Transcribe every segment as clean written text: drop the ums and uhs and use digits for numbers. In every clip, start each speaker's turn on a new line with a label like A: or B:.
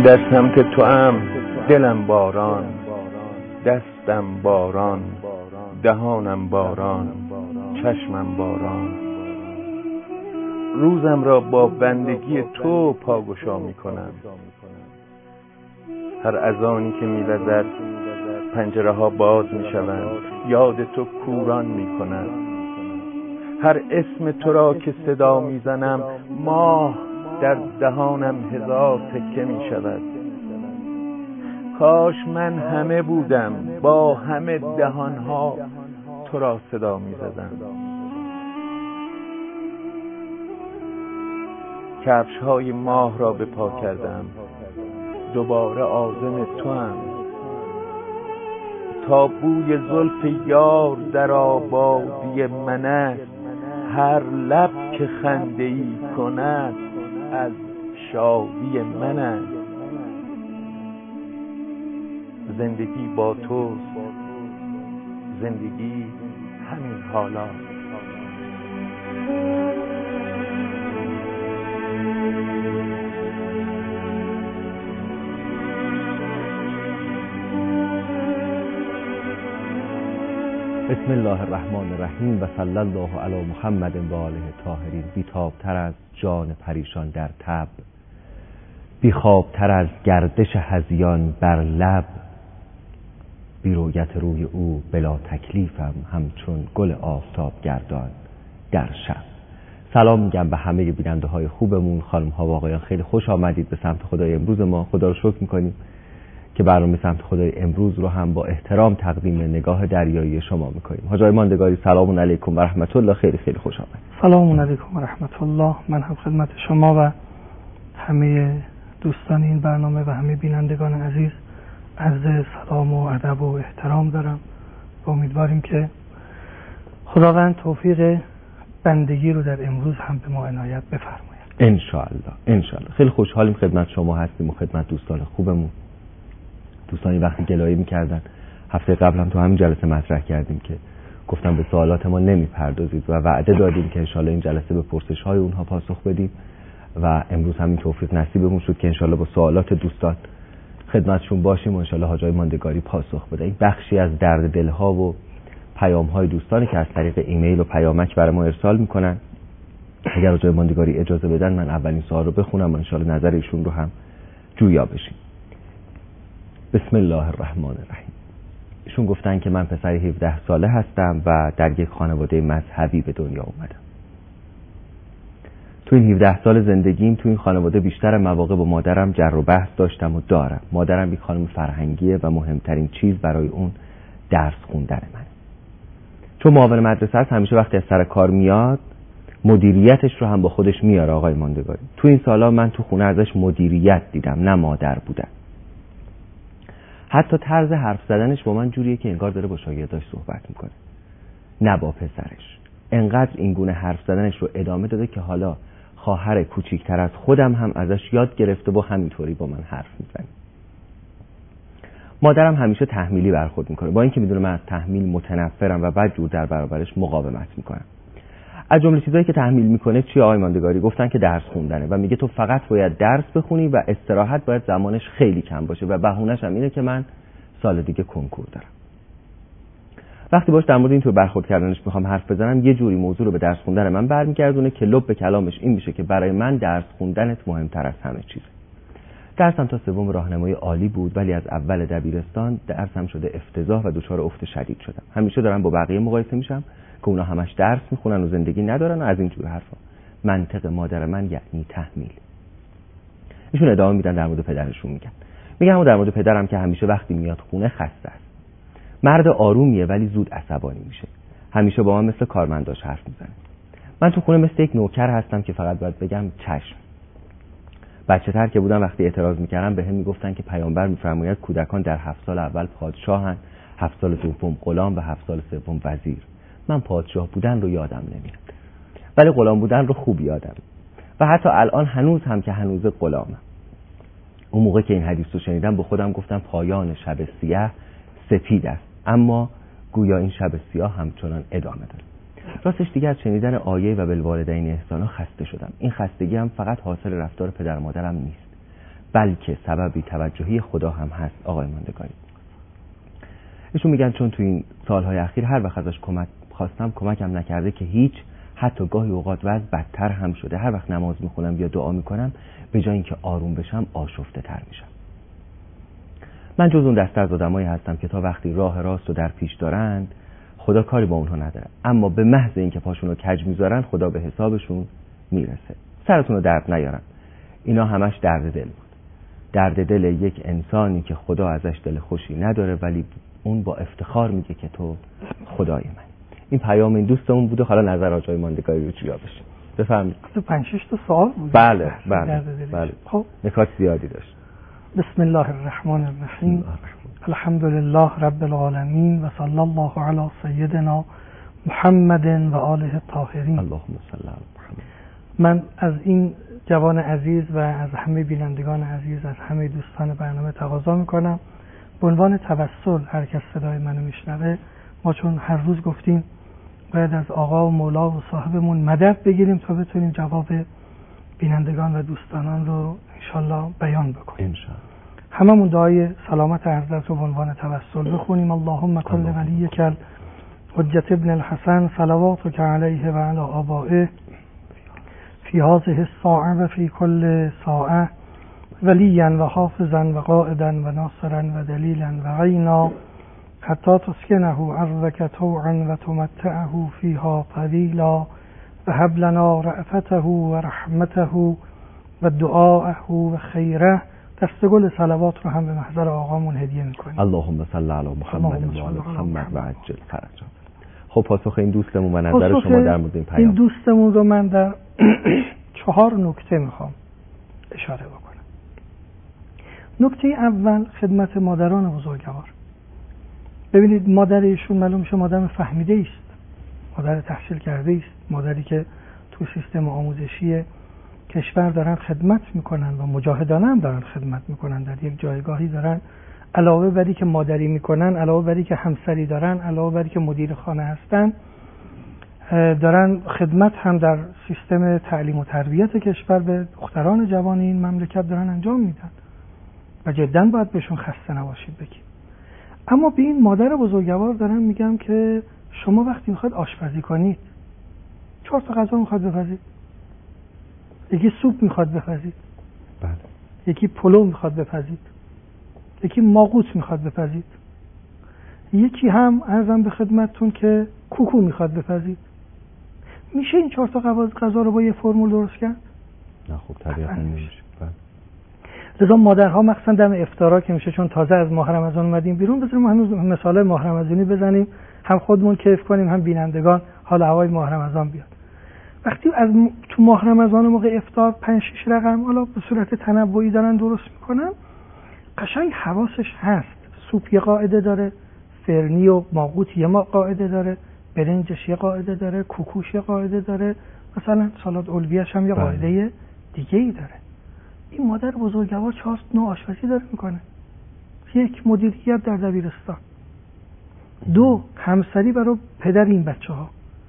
A: در سمت توام دلم باران، دستم باران، دهانم باران، چشمم باران. روزم را با بندگی تو پاگشا می کنم. هر اذانی که می وزد پنجره ها باز می شوند، یاد تو کوران می کند. هر اسم تو را که صدا می زنم، ماه در دهانم هزار تکه می شود. کاش من همه بودم، با همه دهانها تو را صدا می زدم. کفش های ماه را به پا کردم، دوباره عازم تو هم. تا بوی زلف یار در آبادی من است، هر لب که خنده ای کند از شادی من است. زندگی با توست، زندگی همین حالا.
B: بسم الله الرحمن الرحیم و صلی الله علی محمد و آله طاهرین. بی‌تاب‌تر از جان پریشان در تب، بی‌خواب‌تر از گردش هذیان بر لب، بی رؤیت روی او بلا تکلیفم، همچون گل آفتاب گردان در شب. سلام میگم به همه بیننده های خوبمون، خانم ها و آقایان. خیلی خوش آمدید به سمت خدای امروز ما. خدا رو شکر میکنیم که برنامه سمت خدای امروز رو هم با احترام تقدیم نگاه دریایی شما میکنیم. حاج آقای ماندگاری سلام علیکم و رحمت الله. خیلی خیلی خوش آمدید.
C: سلام علیکم و رحمت الله. من هم خدمت شما و همه دوستان این برنامه و همه بینندگان عزیز عرض سلام و ادب و احترام دارم و امیدواریم که خداوند توفیق بندگی رو در امروز هم به ما عنایت بفرماید
B: ان شاء الله. خیلی خوشحالیم خدمت شما هستیم و خدمت دوستان خوبمون. دوستانی وقتی گلایه می‌کردن، هفته قبل هم تو همین جلسه مطرح کردیم که گفتم به سوالات ما نمی‌پردازید و وعده دادیم که ان شاء الله این جلسه به پرسش‌های اونها پاسخ بدیم و امروز همین توفیق نصیبمون شد که ان شاء الله با سوالات دوستان خدمتشون باشیم و ان شاء الله حاج آقای ماندگاری پاسخ بده. این بخشی از درد دل‌ها و پیام‌های دوستانی که از طریق ایمیل و پیامک برای ما ارسال می‌کنن. اگر حاج آقای ماندگاری اجازه بدن من اولین سوال رو بخونم و ان شاء الله نظر ایشون رو هم جویا بشیم. بسم الله الرحمن الرحیم. ایشون گفتن که من پسر 17 ساله هستم و در یک خانواده مذهبی به دنیا اومدم. تو این 17 سال زندگیم تو این خانواده بیشتر مواقع با مادرم جر و بحث داشتم و دارم. مادرم یک خانم فرهنگیه و مهمترین چیز برای اون درس خوندن منه. چون معاون مدرسه است، همیشه وقتی از سر کار میاد مدیریتش رو هم با خودش میاره. آقای ماندگاری تو این سالا من تو خونه ازش مدیریت دیدم، نه مادر بودن. حتی طرز حرف زدنش با من جوریه که انگار داره با شاگرداش صحبت میکنه، نه با پسرش. انقدر این گونه حرف زدنش رو ادامه داده که حالا خواهر کوچیکتر از خودم هم ازش یاد گرفته و همینطوری با من حرف میزنه. مادرم همیشه تحمیلی برخورد میکنه، با اینکه میدونه من از تحمیل متنفرم و بعد جور در برابرش مقاومت میکنم. از جمله چیزایی که تحمیل میکنه چیه آقای ماندگاری؟ گفتن که درس خوندنه و میگه تو فقط باید درس بخونی و استراحت باید زمانش خیلی کم باشه و بهونه‌ش هم اینه که من سال دیگه کنکور دارم. وقتی باش در مورد اینطور برخورد کردنش میخوام حرف بزنم، یه جوری موضوع رو به درس خوندن من برمیگردونه که لب به کلامش این میشه که برای من درس خوندنت مهمتر از همه چیزه. درسم تا سوم راهنمایی عالی بود، ولی از اول دبیرستان درسم شده افتضاح و دچار افت شدید شدم. همیشه دارم با بقیه مقایسه میشم که اونا همش درس میخونن و زندگی ندارن و از این جور حرفا. منطق مادر من یعنی تحمیل. ایشون ادامه میدن در مورد پدرشون میگن در مورد پدرم که همیشه وقتی میاد خونه خسته است. مرد آرومیه ولی زود عصبانی میشه. همیشه با من مثل کارمنداش حرف میزنه. من تو خونه مثل یک نوکر هستم که فقط باید بگم چشم. بچه‌تر که بودم وقتی اعتراض میکردم بهم میگفتن که پیامبر میفرماید کودکان در 7 سال اول پادشاهن، 7 سال دوم غلام و 7 سال سوم وزیر. من پادشاه بودن رو یادم نمیاد، ولی غلام بودن رو خوب یادم و حتی الان هنوز هم که هنوز غلامم. اون موقع که این حدیث رو شنیدم با خودم گفتم پایان شب سیاه سپید است، اما گویا این شب سیاه همچنان ادامه داره. راستش دیگه از شنیدن آیه و بالوالدین احسانا خسته شدم. این خستگی هم فقط حاصل رفتار پدر مادرم نیست، بلکه سببی توجهی خدا هم هست آقای ماندگاری. ایشون میگن چون تو این سالهای اخیر هر وقت ازش کمک خواستم کمکم نکرده که هیچ، حتی گاهی اوقات وضع بدتر هم شده. هر وقت نماز میخونم یا دعا میکنم به جای اینکه آروم بشم آشفته تر میشم. من جز اون دسته از آدمایی هستم که تا وقتی راه راست رو در پیش دارند خدا کاری با اونها نداره، اما به محض اینکه پاشون رو کج میذارن خدا به حسابشون میرسه. سرتون رو درد نیارن، اینا همش درد دل بود. درد دل یک انسانی که خدا ازش دل خوشی نداره ولی اون با افتخار میگه که تو خدای من. این پیام این دوستمون بوده. حالا نظر آقای ماندگاری رو چیا بشه؟ بفرمایید.
C: تو 5-6 تا سوال بود.
B: بله.
C: خب
B: نکات زیادی داشت.
C: بسم الله الرحمن الرحیم. الحمد لله رب العالمین و صلی الله علی سیدنا محمد و آله الطاهرین.
B: اللهم صل علی محمد.
C: من از این جوان عزیز و از همه بینندگان عزیز، از همه دوستان برنامه تقاضا میکنم به عنوان توسل هر کس صدای منو میشنوه، ما چون هر روز گفتیم باید از آقا و مولا و صاحبمون مدد بگیریم تا بتونیم جواب بینندگان و دوستانان رو انشالله بیان بکنیم.
B: انشالله.
C: هممون دعای سلامت حضرت رو به عنوان توسل بخونیم. اللهم کل ولیک حجت ابن الحسن صلواتک علیه و علی آبائه فی هذه الساعه و فی کل ساعه ولیا و حافظا و قائدا و ناصرا و دلیلا و عینا حتی تسکنه ارضک طوعا و تمتعه فیها طویلا و هب لنا رأفته و رحمته و دعاءه و خیره. دست گل صلوات رو هم به محضر آقامون هدیه میکنیم.
B: اللهم صل علی محمد و آل محمد و عجل فرجه. خب پاسخ این دوستمون و نظر شما در مورد این پیام.
C: این دوستمون رو من در 4 نکته میخوام اشاره بکنم. نکته اول خدمت مادران بزرگوار. ببینید مادر ایشون معلوم میشه مادر فهمیده است، مادر تحصیل کرده است، مادری که تو سیستم آموزشی کشور دارن خدمت میکنن و مجاهدانه هم دارن خدمت میکنن، در یک جایگاهی دارن، علاوه بر که مادری میکنن، علاوه بر که همسری دارن، علاوه بر که مدیر خانه هستن، دارن خدمت هم در سیستم تعلیم و تربیت کشور به دختران جوان این مملکت دارن انجام میدن و جدا باید بهشون خسته نباشید بگیم. اما به این مادر بزرگوار دارم میگم که شما وقتی میخواد آشپزی کنید 4 تا غذا میخواد بپزید، یکی سوپ میخواد بپزید،
B: بله،
C: یکی پلو میخواد بپزید، یکی ماقوت میخواد بپزید، یکی هم عرضم به خدمتتون که کوکو میخواد بپزید. میشه این 4 تا غذا رو با یه فرمول درست کرد؟
B: نه خب طبیعتا نمیشه.
C: لذا مادرها مخصوصا دم افطارا که میشه، چون تازه از ماه رمضان اومدیم بیرون، بذاریم هنوز مثال ماه رمضانی بزنیم، هم خودمون کیف کنیم هم بینندگان حال هوای ماه رمضان بیاد. وقتی از تو ماه رمضان موقع افطار 5-6 رقم حالا به صورت تنوعی دارن درست میکنن، قشنگ حواسش هست. سوپ یه قاعده داره، فرنی و ماقوت یه قاعده داره، برنجش یه قاعده داره، کوکوش یه قاعده داره، مثلا سالاد الویه‌ش هم یه قاعده دیگه‌ای داره. این مادر بزرگوار 4 نوع آشپزی داره میکنه. 1 مدیریت در دبیرستان، 2 همسری برای پدر این بچه ها،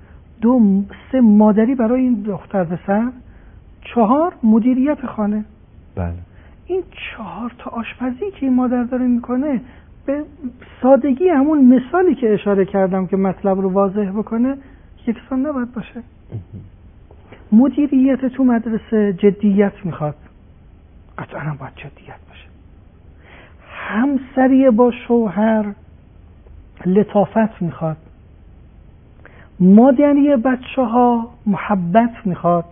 C: 3 مادری برای این دختر پسر، 4 مدیریت خانه.
B: بله. این
C: 4 تا آشپزی که این مادر داره میکنه به سادگی همون مثالی که اشاره کردم که مطلب رو واضح بکنه یکسان نباید باشه. مدیریت تو مدرسه جدیت میخواد، قطعا هم باید جدیت باشه. همسری با شوهر لطافت میخواد، مادری بچه ها محبت میخواد،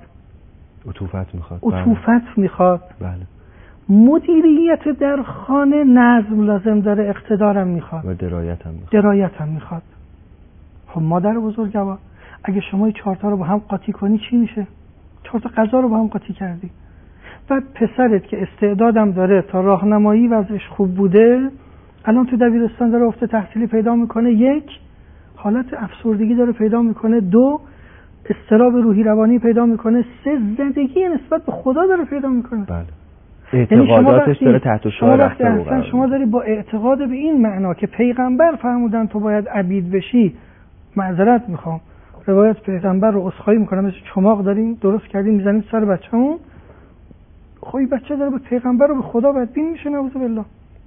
C: عطوفت میخواد.
B: بله.
C: مدیریت در خانه نظم لازم داره، اقتدارم میخواد
B: و درایت هم میخواد.
C: خب مادر بزرگوار اگه شما 4 تا رو با هم قاطی کنی چی میشه؟ 4 تا غذا رو با هم قاطی کردی. بعد پسرت که استعدادم داره، تا راهنمایی وضعش خوب بوده، الان تو دبیرستان داره افت تحصیلی پیدا میکنه، 1 حالت افسردگی داره پیدا میکنه، 2 اضطراب روحی روانی پیدا میکنه، 3 زدگی نسبت به خدا داره پیدا میکنه.
B: بله. اعتقاداتش داره تحت شعار رفته.
C: شما داری با اعتقاد به این معنا که پیغمبر فرمودن تو باید عبید بشی، معذرت میخوام، روایت پیغمبر رو عذرخواهی میکنم، مثل چماق دارین درست کردین میزنید سر بچه‌مون، خب این بچه داره به پیغمبر و به خدا بدبین میشه، نعوذ بالله.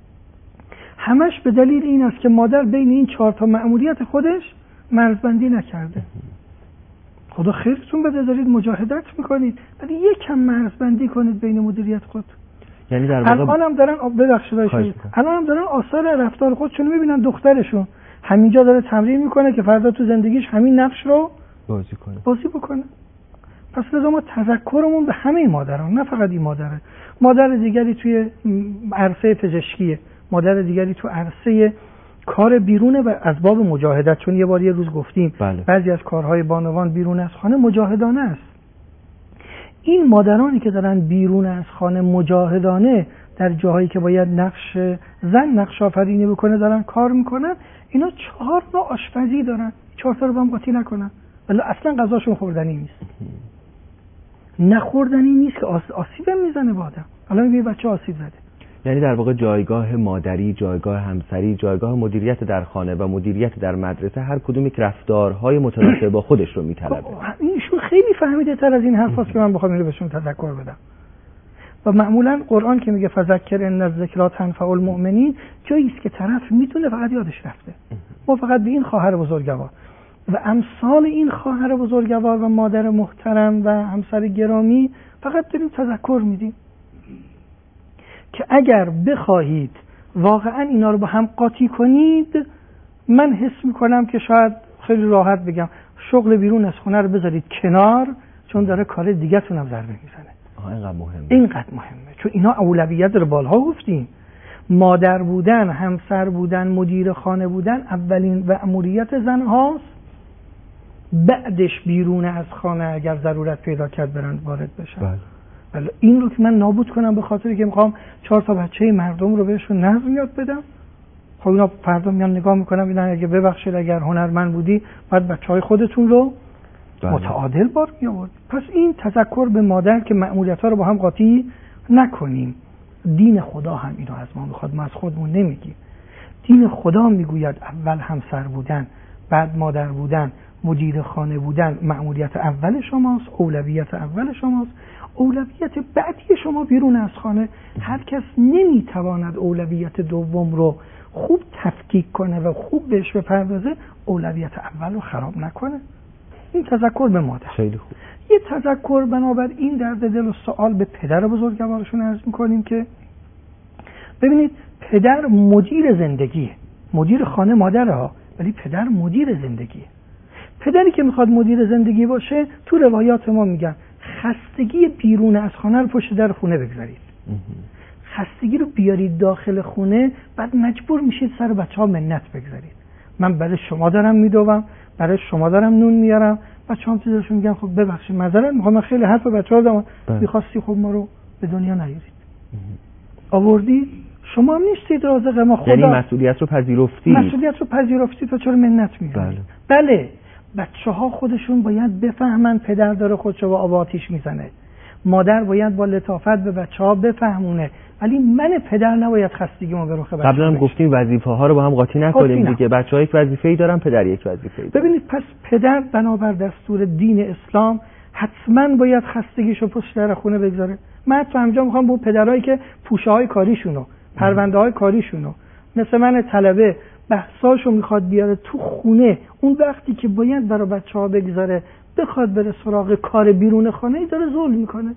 C: همش به دلیل این است که مادر بین این 4 تا مأموریت خودش مرزبندی نکرده. خدا خیرتون بده، دارید مجاهدت میکنید، ولی یکم مرزبندی کنید بین مدیریت خود.
B: یعنی در واقع
C: الانم دارن الانم آثار رفتار خودشون میبینن. دخترشون همینجا داره تمرین میکنه که فردا تو زندگیش همین نقش رو بازی بکنه. پس لازم ما تذکرمون به همه مادران، نه فقط این مادره. مادر دیگری توی عرصه پزشکیه، مادر دیگری تو عرصه کار بیرونه و اسباب مجاهدت. چون یه روز گفتیم بعضی از کارهای بانوان بیرون از خانه مجاهدانه است. این مادرانی که دارن بیرون از خانه مجاهدانه در جاهایی که باید نقش آفرینی بکنه دارن کار میکنن، اینا 4 نوع آشپزی دارن، 4 تا رو با هم قاطی نکنن، ولی اصلا غذاشون خوردنی نیست. نخوردنی نیست که آسیب میزنه به آدم. الان یه بچه آسیب زده.
B: یعنی در واقع جایگاه مادری، جایگاه همسری، جایگاه مدیریت در خانه و مدیریت در مدرسه هر کدوم یک رفتارهای متناسب با خودش رو میطلبه.
C: اینشون خیلی فهمیده تر از این حرفاست که من بخوام اینو بهشون تذکر بدم. و معمولا قرآن که میگه فذکر ان الذکری تنفع المؤمنین، جایی است که طرف میتونه فقط یادش رفته. ما فقط به این خواهر بزرگوار و امثال این خواهر بزرگوار و مادر محترم و همسر گرامی فقط داریم تذکر میدیم که اگر بخواهید واقعا اینا رو با هم قاطی کنید، من حس میکنم که شاید خیلی راحت بگم شغل بیرون از خونه رو بذارید کنار، چون داره کار دیگه تونم ضربه میزنه. اینقدر مهمه چون اینا اولویت رو بالها گفتیم. مادر بودن، همسر بودن، مدیر خانه بودن اولین مأموریت زن هاست، بعدش بیرون از خانه اگر ضرورت پیدا کرد برند وارد بشن. ولی این رو که من نابود کنم به خاطری که میخوام 4 تا بچه مردم رو بهشون نظم یاد بدم، خب اینا فردا میان نگاه میکنم اینا اگه ببخشید اگر هنرمند بودی بعد بچهای خودتون رو متعادل بار میآورد. پس این تذکر به مادر که مأموریت‌ها رو با هم قاطی نکنیم. دین خدا هم اینو از ما میخواد، ما از خودمون نمیگیم. دین خدا میگوید اول همسر بودن، بعد مادر بودن، مدیر خانه بودن مأموریت اول شماست، اولویت اول شماست. اولویت بعدی شما بیرون از خانه. هر کس نمیتواند اولویت دوم رو خوب تفکیک کنه و خوب بهش بپردازه، اولویت اول رو خراب نکنه. این تذکر به مادر.
B: خیلی خوب.
C: یه تذکر بنابراین درد دل و سوال به پدر بزرگوارشون عرض میکنیم که ببینید پدر مدیر زندگیه، مدیر خانه مادره ها، ولی پدر مدیر زندگیه. پدری که میخواد مدیر زندگی باشه تو روایات ما میگن خستگی بیرون از خانه رو پشت در خونه بگذارید. خستگی رو بیارید داخل خونه، بعد مجبور میشید سر بچه‌ها منت بگذارید. من برای شما دارم میدوام، برای شما دارم نون میارم، بچه‌ام چیزاشون میگن خب ببخشید معذرت میخوام، من خیلی حرف بچه‌ها دادم، می‌خواستی خب ما رو به دنیا نیارید. آوردی شما هم نیستید رازق ما، خدا.
B: یعنی مسئولیت رو پذیرفتی تو چرا منت میگیری؟ بله. بچه‌ها خودشون باید بفهمن پدر داره خودشو با آب آتیش میزنه. مادر باید با لطافت به بچه‌ها بفهمونه، ولی من پدر نباید خستگیمو به رخ بچه‌ها. قبلا هم گفتیم وظیفه‌ها رو با هم قاطی نکنیم دیگه. بچه‌ها یک وظیفه‌ای دارن، پدر یک وظیفه‌ای داره.
C: ببینید پس پدر بنابر دستور دین اسلام حتما باید خستگیشو پشت در خونه بگذاره. من تو همجا میخوام با پدرایی که پوشه‌های کاریشونو، پرونده‌های کاریشونو مثل من طلبه بحثاشو میخواد بیاره تو خونه، اون وقتی که باید برای بچه‌ها بگذاره بخواد بره سراغ کار بیرون خانه، ای داره ظلم میکنه.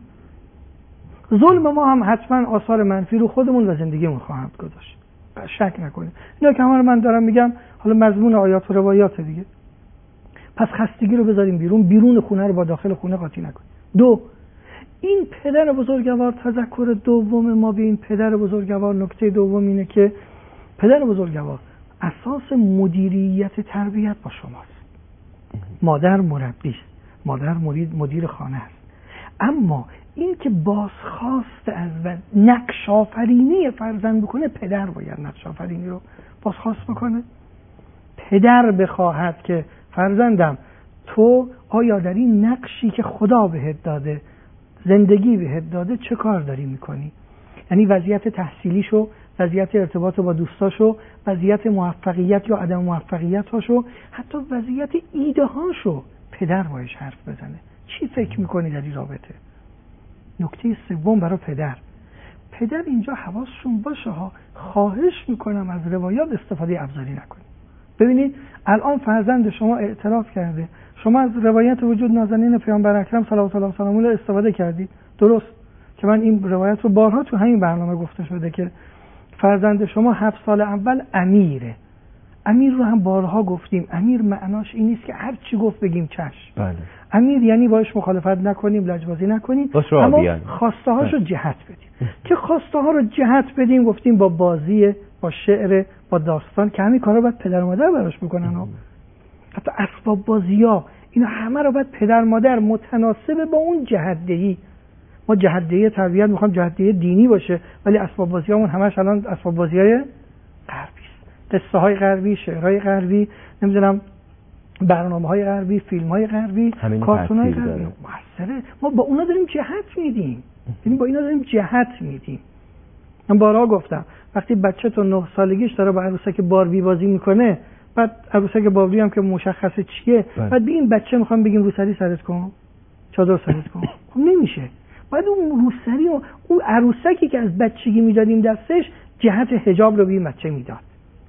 C: ظلم ما هم حتما آثار منفی رو خودمون و زندگیمون خواهد گذاشت، شک نکنید. اینا که همه من دارم میگم حالا مضمون آیات و روایات دیگه. پس خستگی رو بذاریم بیرون خونه رو با داخل خونه قاطی نکنیم. 2. این پدر بزرگوار، تذکر دوم ما به این پدر بزرگوار، نکته دوم اینه که پدر بزرگوار اساس مدیریت تربیت با شماست. مادر مربی است، مادر مدیر خانه است، اما این که بازخواست از نقش آفرینی فرزند بکنه، پدر باید نقش آفرینی رو بازخواست بکنه. پدر بخواهد که فرزندم تو آیا در این نقشی که خدا بهت داده، زندگی بهت داده، چه کار داری میکنی؟ یعنی وضعیت تحصیلیشو، وضعیت ارتباط با دوستاشو، وضعیت موفقیت یا عدم موفقیتاشو، حتی وضعیت ایده هاشو پدر باش حرف بزنه. چی فکر میکنی در این رابطه؟ نکته سوم برای پدر اینجا حواسشون باشه ها، خواهش میکنم از روایات استفاده ابزاری نکنید. ببینید الان فرزند شما اعتراف کرده، شما از روایت وجود نازنین پیامبر اکرم صلوات الله و سلامه علیه استفاده کردید، درست که من این روایت رو بارها تو همین برنامه گفته شده که فرزند شما 7 سال اول امیره. امیر رو هم بارها گفتیم، امیر معناش این نیست که هر چی گفت بگیم چشم.
B: بله.
C: امیر یعنی باش مخالفت نکنیم، لجبازی نکنیم، اما خواسته هاشو جهت بدیم. که خواسته ها رو جهت بدیم گفتیم با بازی، با شعر، با داستان، که همین کارا باید پدر مادر براش بکنن ها. حتی اسباب بازی‌ها اینا همه رو باید پدر مادر متناسب با اون جهت‌دهی. ما جهت‌دهی تربیت می‌خوام جهت‌دهی دینی باشه، ولی اسباب بازی‌هامون همش الان اسباب بازی‌های غربی است. قصه‌های غربی، شعرهای غربی، نمی‌دونم برنامه‌های غربی، فیلم‌های غربی، کارتون‌های غربی. موثره. ما با اونا داریم جهت میدیم. یعنی با اینا داریم جهت میدیم. من بارها گفتم وقتی بچه تو 9 سالگیش داره با عروسک باربی بازی میکنه، بعد عروسک باربی هم که مشخصه چیه، بعد به این بچه میخوام بگیم روسری سرت کن، چادر سرت کن، خب نمیشه. بعد اون روسری و اون عروسکی که از بچگی میدادیم دستش جهت حجاب رو به این بچه میداد،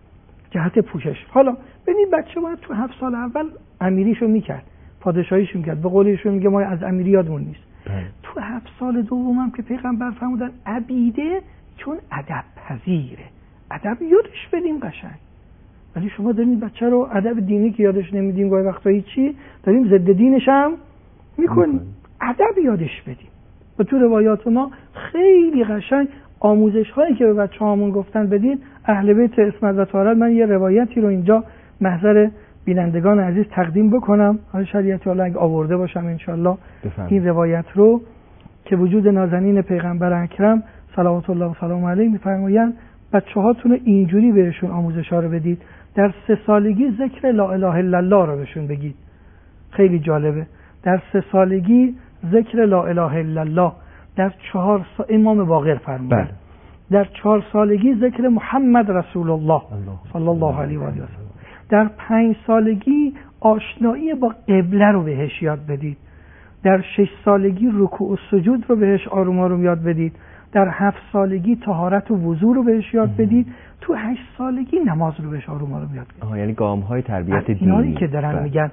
C: جهت پوشش. حالا ببین بچه باید تو 7 سال اول امیریشو میکرد، پادشاهیشو میکرد، به قولشون میگه ما از امیری یادمون نیست. تو 7 سال دومم که پیغمبر فرمودن عبیده، چون ادب پذیره، ادب یادش بدیم قشنگ. ولی شما دارین بچه رو ادب دینی که یادش نمیدیم، گاهی وقتا هیچی داریم ضد دینش هم میکنیم. ادب یادش بدیم. و تو روایات ما خیلی قشنگ آموزش هایی که به بچه‌هامون گفتن بدین. اهل بیت عصمت و طهارت، من یه روایتی رو اینجا محضر بینندگان عزیز تقدیم بکنم، حالا شریعت الله اگه آورده باشم انشالله این روایت رو، که وجود نازنین پیغمبر اکرم صلوات الله و سلام علیه میفرمایند بچه‌هاتون اینجوری بهشون آموزش‌ها رو بدید. در 3 سالگی ذکر لا اله الا الله رو بهشون بگید. خیلی جالبه. در 3 سالگی ذکر لا اله الا الله. در 4 امام باقر فرمودن در 4 سالگی ذکر محمد رسول الله صلی الله علیه و آله. در 5 سالگی آشنایی با قبله رو بهش یاد بدید. در 6 سالگی رکوع و سجود رو بهش آروم آروم یاد بدید. در 7 سالگی طهارت و وضو رو بهش یاد بدید. تو 8 سالگی نماز رو بهش آروم آروم یاد بدید.
B: یعنی گام‌های تربیت دینی.
C: اینایی که دارن میگن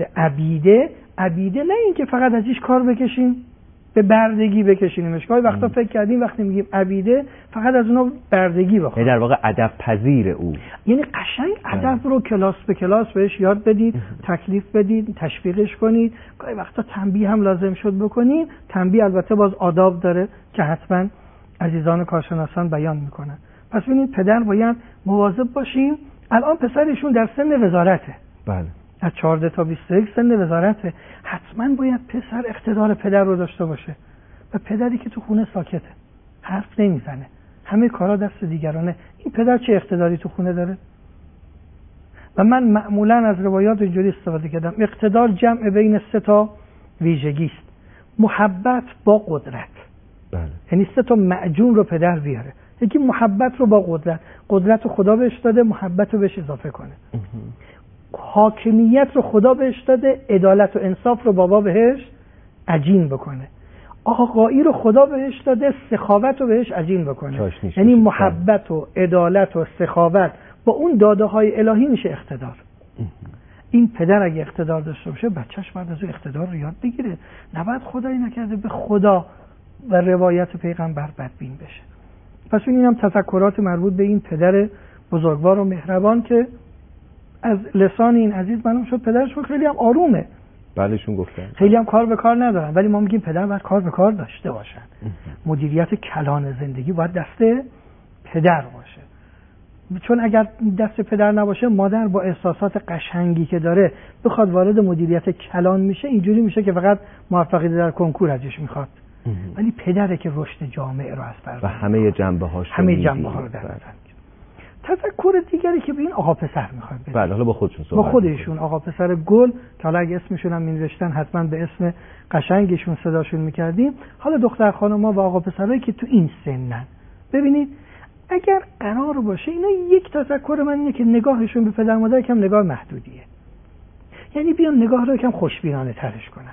C: عبیده نه این که فقط ازش کار بکشیم به بردگی بکشینیمش. گاهی وقتا فکر کردیم وقتی میگیم عبیده فقط از اونا بردگی بخواد.
B: در واقع ادب پذیر او،
C: یعنی قشنگ ادب رو کلاس به کلاس بهش یاد بدید، تکلیف بدید، تشویقش کنید. گاهی وقتا تنبیه هم لازم شد بکنید. تنبیه البته باز آداب داره که حتما عزیزان کارشناسان بیان میکنن. پس ببینید پدر باید مواظب باشیم. الان پسرشون در سن وزارته.
B: بله.
C: از 14 تا 21 سن وزارته. حتما باید پسر اقتدار پدر رو داشته باشه. و پدری که تو خونه ساکته، حرف نمیزنه، همه کارا دست دیگرانه، این پدر چه اقتداری تو خونه داره؟ و من معمولا از روایات اینجوری استفاده کردم. اقتدار جمع بین 3 تا ویژگی است. محبت با قدرت.
B: بله.
C: یعنی 3 تا معجون رو پدر بیاره. یکی محبت رو با قدرت رو خدا بهش داده، محبت رو بهش اضافه کنه. حاکمیت رو خدا بهش داده، عدالت و انصاف رو بابا بهش عجین بکنه. آقایی رو خدا بهش داده، سخاوت رو بهش عجین بکنه. یعنی محبت و عدالت و سخاوت با اون داده های الهی میشه اقتدار. این پدر اگه اقتدار داشته باشه بچهش باید از اون اقتدار رو یاد بگیره. نباید خدایی نکرده به خدا و روایت پیغمبر بدبین بشه. پس اینم تذکرات مربوط به این پدر بزرگوار و مهربان که از لسان این عزیز معلوم شد پدرشون خیلی هم آرومه.
B: بلشون گفتن
C: خیلی هم کار به کار ندارن، ولی ما میگیم پدر باید کار به کار داشته باشن. مدیریت کلان زندگی باید دست پدر باشه. چون اگر دست پدر نباشه مادر با احساسات قشنگی که داره بخواد وارد مدیریت کلان میشه، اینجوری میشه که فقط موفقیت در کنکور ازش میخواد. ولی پدره که رشد جامعه رو از فرزند و
B: همه جنبه‌ها
C: رو در نظر. تذکر دیگری که به این آقا پسر میخواد بده.
B: بله، حالا با خودشون
C: با خودشون آقا پسر گل که حالا اگه اسمشون هم می‌نوشتن حتما به اسم قشنگشون صداشون میکردیم. حالا دختر خانم‌ها و آقا پسرایی که تو این سنن، ببینید اگر قرار باشه اینا، یک تذکر من اینه که نگاهشون به پدر مادر کم نگاه محدودیه. یعنی بیان نگاه رو کم خوشبینانه ترش کنن.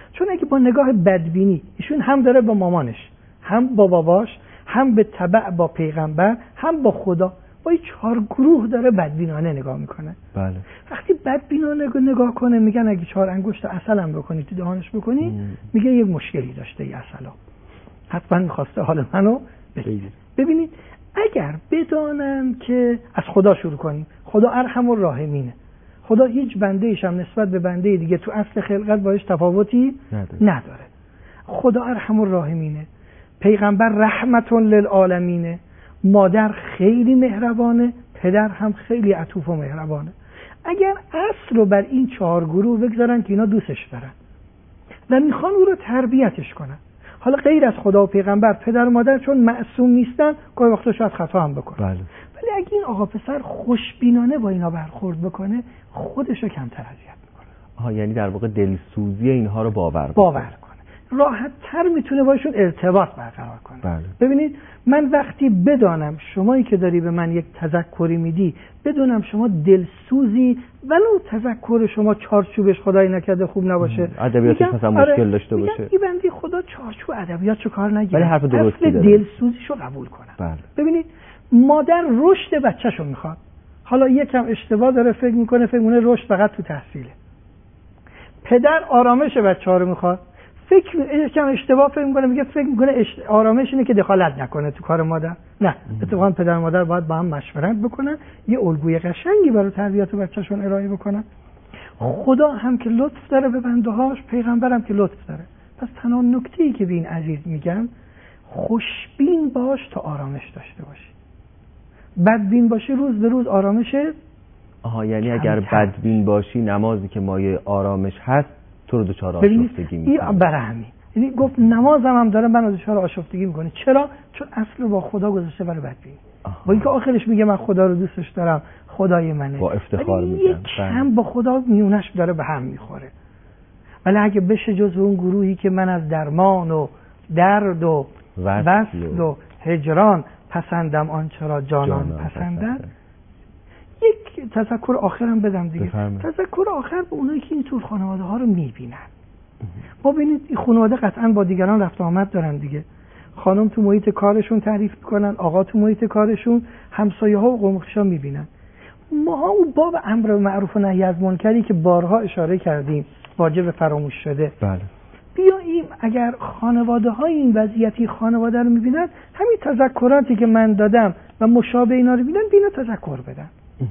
C: چون اگه با نگاه بدبینی ایشون هم داره با مامانش، هم با باباش، هم به تبع با پیغمبر، هم با خدا، با این 4 گروه داره بدبینانه نگاه میکنه.
B: بله.
C: وقتی بدبینانه نگاه کنه میگن اگه 4 انگشت عسل هم بکنی تو دهانش بکنی میگه یک مشکلی داشته این عسلا، حتما میخواسته حال منو بگیره. ببینید اگر بدانن که از خدا شروع کنیم، خدا ارحم الراحمینه، خدا هیچ بنده ایش هم نسبت به بنده دیگه تو اصل خلقت باش تفاوتی نداره. خدا ارحم الراحمینه، پیغمبر رحمت للعالمینه، مادر خیلی مهربانه، پدر هم خیلی عطوف و مهربانه. اگر اصل رو بر این 4 گروه بگذارن که اینا دوستش دارن و میخوان او رو تربیتش کنن، حالا غیر از خدا و پیغمبر، پدر و مادر چون معصوم نیستن گاهی وقتا شاید خطا هم بکنن، بله. ولی اگه این آقا پسر خوشبینانه با اینا برخورد بکنه خودشو کمتر اذیت میکنه.
B: یعنی در واقع دلسوزی اینها رو باور
C: کنه، راحت تر میتونه باشون ارتباط برقرار کنه.
B: بله.
C: ببینید من وقتی بدانم شمایی که داری به من یک تذکری میدی، بدونم شما دلسوزی ولو تذکر شما چارچوبش خدای نکرده خوب نباشه،
B: ادبیاتش مثلا مشکل داشته باشه،
C: این بندی خدا چارچوب ادبیاتشو کار نگیره،
B: ولی حرف درستی داره،
C: دلسوزیشو قبول کنه.
B: بله.
C: ببینید مادر رشد بچه‌شو میخواد، حالا یکم اشتباه داره فکر میکنه رشد فقط تو تحصیله. پدر آرامش بچه‌ها رو میخواد، یکم اشتباه فکر میکنه آرامش اینه که دخالت نکنه تو کار مادر. نه، اتفاقا پدر و مادر باید با هم مشورت بکنن، یه الگوی قشنگی برای تربیت بچه‌شون ارائه بکنن. خدا هم که لطف داره به بنده‌هاش، پیغمبر هم که لطف داره. پس تنها نکته‌ای که به این عزیز میگم خوشبین باش تا آرامش داشته باشی. بدبین باشی روز به روز آرامش.
B: یعنی اگر بدبین باشی نمازی که مایه آرامش هست تو رو دچار آشفتگی میکنه.
C: این برای همین یعنی گفت نمازم هم داره منو دچار آشفتگی میکنه. چرا؟ چون اصل با خدا گذاشته برای بدبین. با اینکه آخرش میگه من خدا رو دوستش دارم، خدای منه،
B: با افتخار میگم،
C: یک هم با خدا میونش داره به هم میخوره. ولی اگه بشه جز اون گروهی که من از درمان و درد و وصل و هجران پسندم آنچه را جانان پسندد. یک تذکر آخرم بدم دیگه. تذکر آخر به اونایی که اینطور خانواده ها رو میبینن. ما ببینید این خانواده قطعا با دیگران رفت آمد دارن دیگه. خانم تو محیط کارشون تعریف میکنن، آقا تو محیط کارشون، همسایه ها و قوم خویشان میبینن. ما اون باب امر معروف و نهی از منکری که بارها اشاره کردیم واجب فراموش شده.
B: بله.
C: بیاییم اگر خانواده های این وضعیتی خانواده رو میبینن، همین تذکراتی که من دادم و مشابه اینا رو ببینن، بینا تذکر بدن.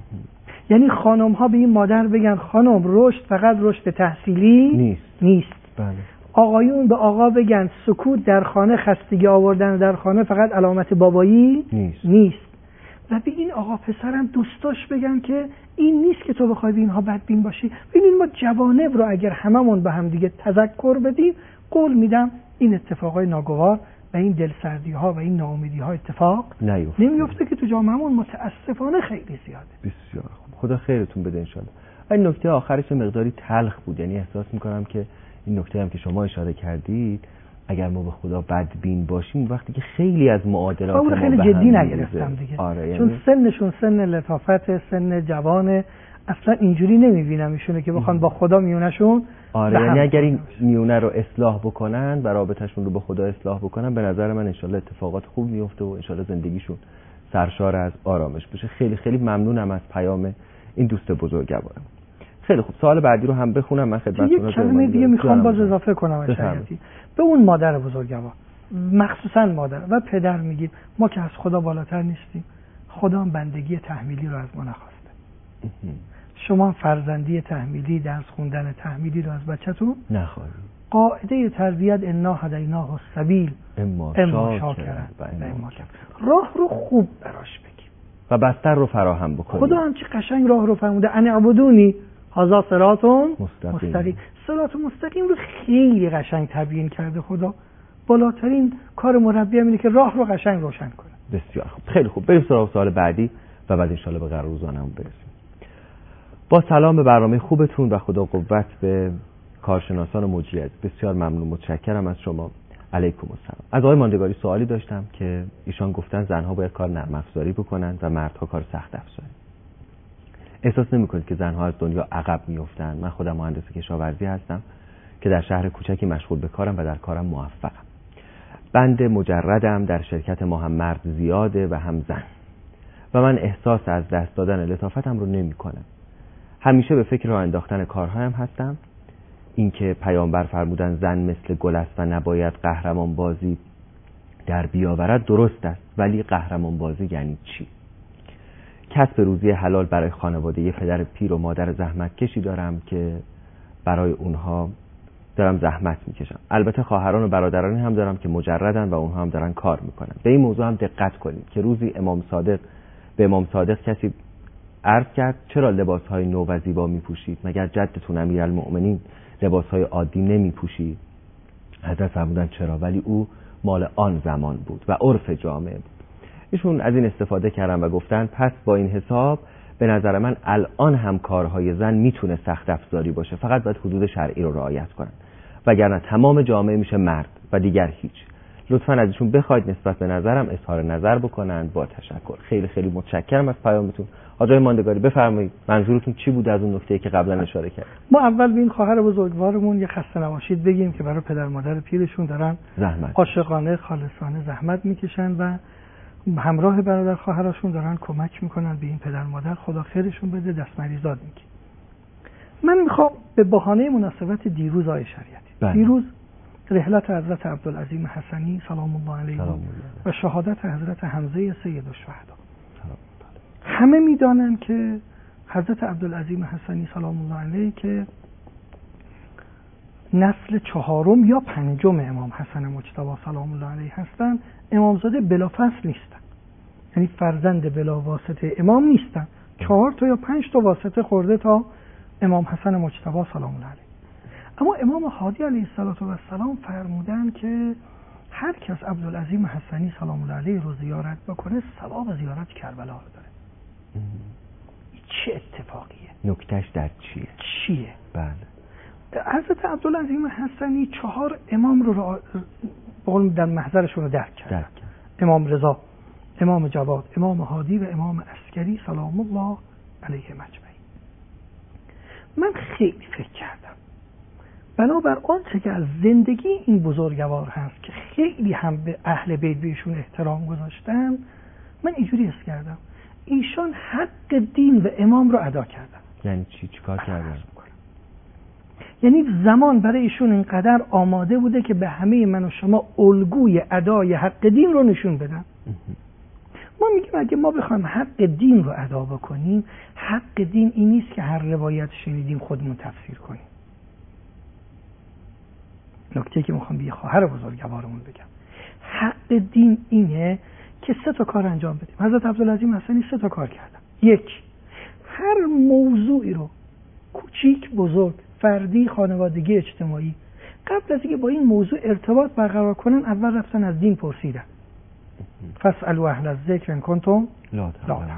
C: یعنی خانم ها به این مادر بگن خانم رشد فقط رشد تحصیلی نیست.
B: بله.
C: آقایون به آقا بگن سکوت در خانه، خستگی آوردن در خانه فقط علامت بابایی نیست. و به این آقا پسرم دوستاش بگن که این نیست که تو بخوای به اینها بدبین باشی. ببینید ما جوانب رو اگر هممون به هم دیگه تذکر بدیم، قول میدم این اتفاقای ناگوار و این دلسردی ها و این ناامیدی ها اتفاق نمیفته که تو جامعهمون متاسفانه خیلی زیاده.
B: بسیار خوب، خدا خیرتون بده ان شاء الله. این نکته آخرش مقداری تلخ بود، یعنی احساس میکنم که این نکته هم که شما اشاره کردید، اگر ما به خدا بدبین باشیم وقتی که خیلی از معادلات ما
C: خیلی جدی نگرفتم دیگه. چون سنشون سن لطافت، سن جوانه، اصلا اینجوری نمیبینم ایشونه که بخوان با خدا میونشون.
B: یعنی اگر این میونه رو اصلاح بکنن و رابطه‌شون رو با خدا اصلاح بکنن، به نظر من انشالله اتفاقات خوب میفته و انشالله زندگیشون سرشار از آرامش بشه. خیلی خیلی ممنونم از پیام این دوست بزرگوارم. خیلی خوب، سوال بعدی رو هم بخونم من خدمتتون.
C: یک کلمه دیگه میخوام باز اضافه کنم به اون مادر بزرگوار، مخصوصا مادر و پدر میگیم ما که از خدا بالاتر نیستیم، خدا هم بندگی تحمیلی رو از ما نخواسته. شما هم فرزندی تحمیلی، درس خوندن تحمیلی رو از بچه‌تون نخواهید. قاعده تربیت انا هدیناه السبیل اما شاکرا و اما کفور. راه رو خوب براش بگیم
B: و بستر رو فراهم بکنیم.
C: خدا هم چه قشنگ راه رو فرموده، ان اعبدونی هذا صراط مستقیم. صراط مستقیم رو خیلی قشنگ تبیین کرده خدا. بالاترین کار مربی اینه که راه رو قشنگ روشن کنه.
B: بسیار خوب، خیلی خوب، بریم سراغ سوال بعدی و بعد ان شاءالله به قرار روزانه‌مون برسیم. با سلام به برنامه خوبتون و خدا قوت به کارشناسان مجری. بسیار ممنون، متشکرم از شما. علیکم السلام. از آقای ماندگاری سوالی داشتم که ایشان گفتن زنها باید کار نرم افزاری بکنن و مردها کار سخت افزاری. احساس نمی‌کنید که زنها از دنیا عقب میافتن؟ من خودم مهندس کشاورزی هستم. که در شهر کوچکی مشغول به کارم و در کارم موفقم. بند مجردم، در شرکت ما هم مرد زیاده و هم زن و من احساس از دست دادن لطافتم رو نمی کنم. همیشه به فکر راه انداختن کارهایم هستم. اینکه پیامبر فرمودن زن مثل گل است و نباید قهرمان بازی در بیاورد درست است، ولی قهرمان بازی یعنی چی؟ کسب روزی حلال برای خانواده یه پدر پیر و مادر زحمت کشی دارم که برای اونها دارم زحمت میکشم. البته خواهران و برادرانی هم دارم که مجردن و اونها هم دارن کار میکنن. به این موضوع هم دقت کنید که روزی به امام صادق کسی عرض کرد چرا لباسهای نو و زیبا میپوشید؟ مگر جدتون امیرالمؤمنین لباسهای عادی نمیپوشید؟ حضرت فرمودن چرا، ولی او مال آن زمان بود و عرف جامعه بود. ایشون از این استفاده کردن و گفتن پس با این حساب به نظر من الان هم کارهای زن میتونه سخت افزاری باشه، فقط باید حدود شرعی رو رعایت کنن، وگرنه تمام جامعه میشه مرد و دیگر هیچ. لطفاً از ایشون بخواید نسبت به نظرم اظهار نظر بکنن. با تشکر. خیلی خیلی متشکرم از پیامتون. آقای ماندگاری بفرمایید منظورتون چی بود از اون نکته‌ای که قبلا اشاره کردم؟
C: ما اول به این خواهر بزرگوارمون یه خسته نباشید بگیم که برای پدر مادر پیرشون دارن
B: زحمت
C: عاشقانه خالصانه زحمت میکشن و همراه برادر خواهراشون دارن کمک میکنن به این پدر مادر. خدا خیرشون بده، دست مریضات میگی. من میخوام به بهانه مناسبت دیروز آیه شریعتی، دیروز رحلت حضرت عبدالعظیم حسنی سلام الله علیه و شهادت حضرت حمزه سید الشهدا. همه میدانن که حضرت عبدالعظیم حسنی سلام الله علیه که نسل چهارم یا پنجم امام حسن مجتبی سلام الله علیه هستن، امامزاده بلافصل نیستن، یعنی فرزند بلا واسطه امام نیستن. 4 تا یا 5 تا واسطه خورده تا امام حسن مجتبی سلام الله علیه. اما امام هادی علیه السلام فرمودن که هر کس عبدالعظیم حسنی سلام الله علیه رو زیارت بکنه ثواب زیارت کربلا رو داره. چه اتفاقیه؟
B: نکتهش در چیه؟ بله.
C: حضرت عبدالعظیم حسنی 4 امام رو در محضرشون رو درک کرد. امام رضا، امام جواد، امام هادی و امام عسکری سلام الله علیه مجمعین. من خیلی فکر کردم بنابر آنچه که از زندگی این بزرگوار هست که خیلی هم به اهل بیت بهشون احترام گذاشتن، من اینجوری حس کردم ایشان حق دین و امام رو ادا کردن.
B: یعنی چیکار کردن؟
C: یعنی زمان برای ایشون اینقدر آماده بوده که به همه من و شما الگوی ادای حق دین رو نشون بدن. ما میگیم اگه ما بخوایم حق دین رو ادا بکنیم، حق دین این نیست که هر روایت شنیدیم خودمون تفسیر کنیم. نکته که میخوام به یه خواهر بزرگوارمون بگم، حق دین اینه که 3 تا کار انجام بدیم. حضرت عبدالعظیم حسنی 3 تا کار کردن. 1، هر موضوعی رو کوچیک بزرگ، فردی، خانوادگی، اجتماعی، قبل از اینکه با این موضوع ارتباط برقرار کنن اول رفتن از دین پرسیدن. فاسألوا اهل الذکر ان کنتم لا تعلمون.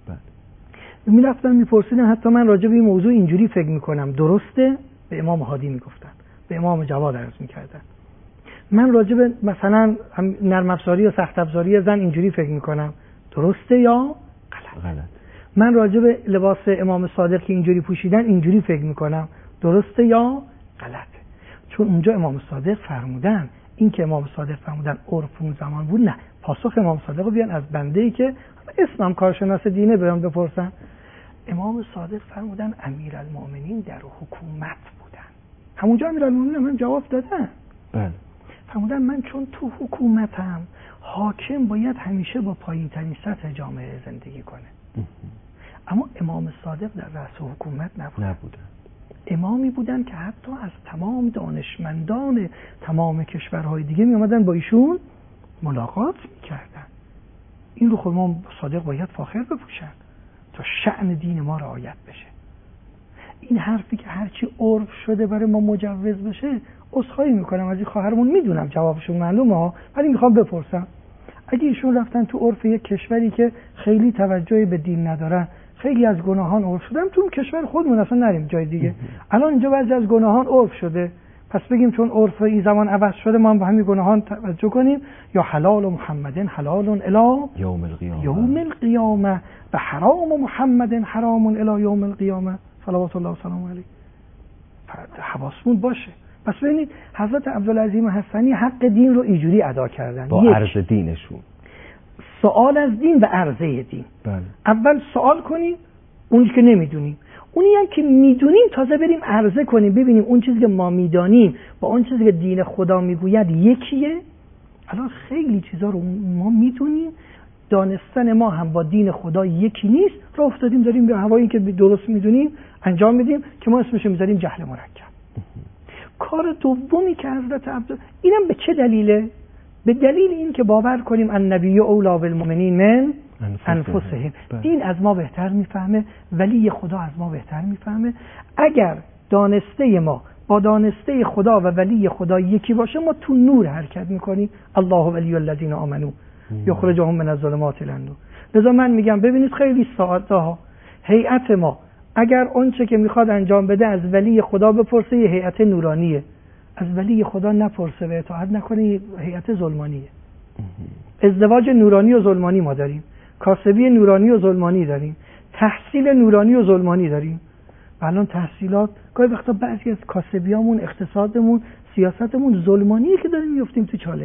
C: میرفتن میپرسیدن. حتی من راجع به این موضوع اینجوری فکر میکنم درسته، به امام هادی میگفتن، به امام جواد عرض میکردن. من راجع به مثلا نرم افزاری و سخت افزاری زن اینجوری فکر میکنم، درسته یا غلط. من راجع به لباس امام صادق که اینجوری پوشیدن اینجوری فکر میکنم، درسته یا غلطه. چون اونجا امام صادق فرمودن، این که امام صادق فرمودن عرف اون زمان بود، نه، پاسخ امام صادق رو بیان از بنده‌ای که اسمم کارشناس دینه بیان بپرسن. امام صادق فرمودن امیرالمؤمنین در حکومت بودن. همونجا امیرالمؤمنین هم جواب دادن.
B: بله.
C: فرمودن من چون تو حکومتم، حاکم باید همیشه با پایین ترین سطح جامعه زندگی کنه. اما امام صادق در رأس حکومت نبودن. امامی بودن که حتی از تمام دانشمندان تمام کشورهای دیگه می اومدن با ایشون ملاقات میکردن. این رو خود ما صادق باید فاخر بپوشن تا شأن دین ما رعایت بشه. این حرفی که هرچی عرف شده برای ما مجوز بشه، عذرخواهی میکنم از این خواهرمون، میدونم جوابشون معلومه ها، ولی میخوام بپرسم اگه ایشون رفتن تو عرف یک کشوری که خیلی توجهی به دین ندارن، خیلی از گناهان عرف شدن، تو کشور خودمون اصلا نریم جای دیگه، الان اینجا بعضی از گناهان عرف شده، پس بگیم چون عرف این زمان عوض شده ما هم به همین گناهان توجه کنیم، یا حلال محمد حلال الی یوم القیامه و حرام محمد حرام الی یوم القیامه صلوات الله و سلام علیه. حواسمون باشه پس ببینید حضرت عبدالعظیم حسنی حق دین رو اینجوری ادا کردن
B: با عرض دینشون،
C: سوال از دین و عرضه دین.
B: بله.
C: اول سوال کنیم اونی که نمیدونیم، اونی هم که میدونیم تازه بریم عرضه کنیم ببینیم اون چیزی که ما میدانیم با اون چیزی که دین خدا میگوید یکیه. الان خیلی چیزا رو ما میدونیم، دانستن ما هم با دین خدا یکی نیست، راه افتادیم داریم به هوایی که درست میدونیم انجام میدیم که ما اسمش رو میذاریم جهل مرکب. کار دومی که حضرت اینم به چه دلیله؟ به دلیل این که باور کنیم النبی اولی بالمؤمنین من انفسهم. دین از ما بهتر میفهمه، ولی خدا از ما بهتر میفهمه. اگر دانسته ما با دانسته خدا و ولی خدا یکی باشه ما تو نور حرکت میکنیم. الله ولی الذین آمنوا یخرجهم من الظلمات الی النور. لذا من میگم ببینید خیلی ساده ها، هیئت ما اگر اون چه که میخواد انجام بده از ولی خدا بپرسه یه هیئت نورانیه، از ولی خدا نپرسه و اطاعت نکنه هیئت ظلمانیه. ازدواج نورانی و ظلمانی ما داریم، کاسبی نورانی و ظلمانی داریم، تحصیل نورانی و ظلمانی داریم. الان تحصیلات گاهی وقتا بعضی از کاسبیامون، اقتصادمون، سیاستمون ظلمانیه که داریم میافتیم تو چاله.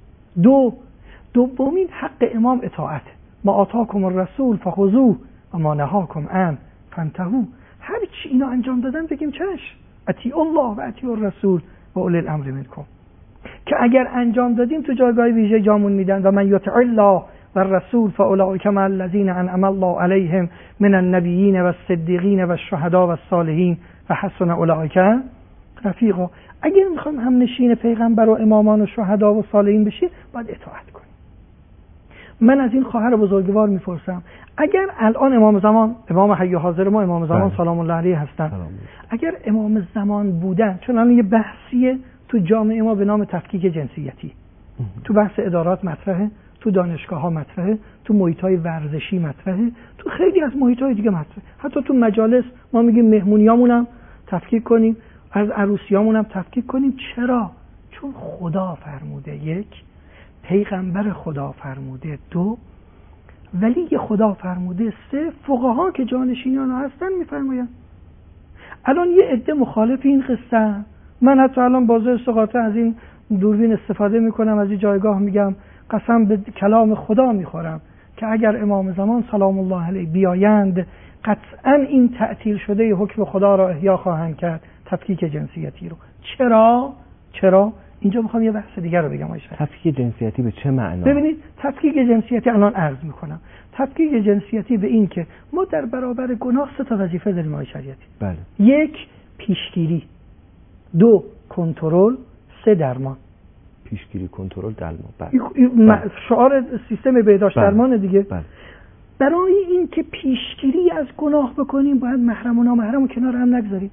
C: دومین حق امام اطاعت. ما آتاکم الرسول فخذوه و ما نهاکم عنه فانتهوا. هر چی اینا انجام دادن بگیم چش، اطیعوا الله و اطیعوا الرسول و اولی الامر منکم، که اگر انجام دادیم تو جایگاه ویژه جامون میدن. و من یطع الله و الرسول فاولئک مع الذین انعم الله علیهم من النبیین و الصدیقین و الشهداء و الصالحین و حسن اولئک رفیقا. اگر میخوایم هم نشین پیغمبر و امامان و شهدا و صالحین بشیم باید اطاعت کنیم. من از این خواهر بزرگوار میپرسم اگر الان امام زمان، امام حی حاضر ما امام زمان سلام الله علیه هستن، اگر امام زمان بودن، چون الان یه بحثیه تو جامعه ما به نام تفکیک جنسیتی، تو بحث ادارات مطرحه، تو دانشگاه ها مطرحه، تو محیط های ورزشی مطرحه، تو خیلی از محیط های دیگه مطرحه، حتی تو مجالس ما میگیم مهمونیامون هم تفکیک کنیم، از عروسیامون هم تفکیک کنیم. چرا؟ چون خدا فرموده، یک، پیغمبر خدا فرموده، دو، ولی خدا فرموده، سه، فقها که جانشینان هستن میفرمایند. الان یه عده مخالف این قصه، من حتی الان بازه استقاطه از این دوربین استفاده میکنم، از این جایگاه میگم قسم به کلام خدا میخورم که اگر امام زمان سلام الله علیه بیایند قطعا این تعطیل شده حکم خدا را احیا خواهند کرد، تفکیک جنسیتی رو. چرا؟ اینجا میخوام یه بحث دیگر رو بگم.
B: تفکیک جنسیتی به چه معنا؟
C: ببینید تفکیک جنسیتی الان عرض میکنم. تفکیک جنسیتی به این که ما در برابر گناه سه تا وظیفه داریم آقای شریعتی.
B: بله.
C: یک، پیشگیری، دو، کنترل، سه، درمان.
B: پیشگیری، کنترل، درمان.
C: بله. شعار سیستم بهداشت درمان دیگه.
B: بله.
C: برای این که پیشگیری از گناه بکنیم باید محرم و نامحرم کنار هم نگذاریم.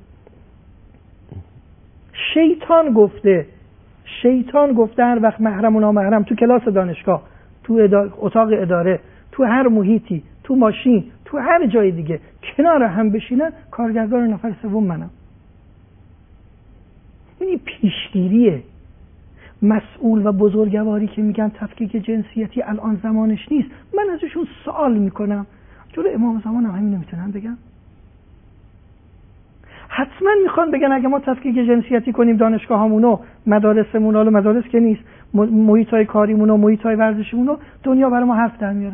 C: شیطان گفته هر وقت محرم و نامحرم تو کلاس دانشگاه، تو اتاق اداره، تو هر محیطی، تو ماشین، تو هر جای دیگه کنار هم بشینن، کارگردان نفر سوم منم. این پیشگیریه. مسئول و بزرگواری که میگن تفکیک جنسیتی الان زمانش نیست، من ازشون سوال میکنم جلو امام زمان هم همین نمیتونن بگن؟ حتما میخوان بگن اگه ما تفکیک جنسیتی کنیم دانشگاه همونو، مدارسمون، حالا مدارس که نیست، محیط های کاریمونو، محیط های ورزشیمونو، دنیا برای ما حرف در میاره.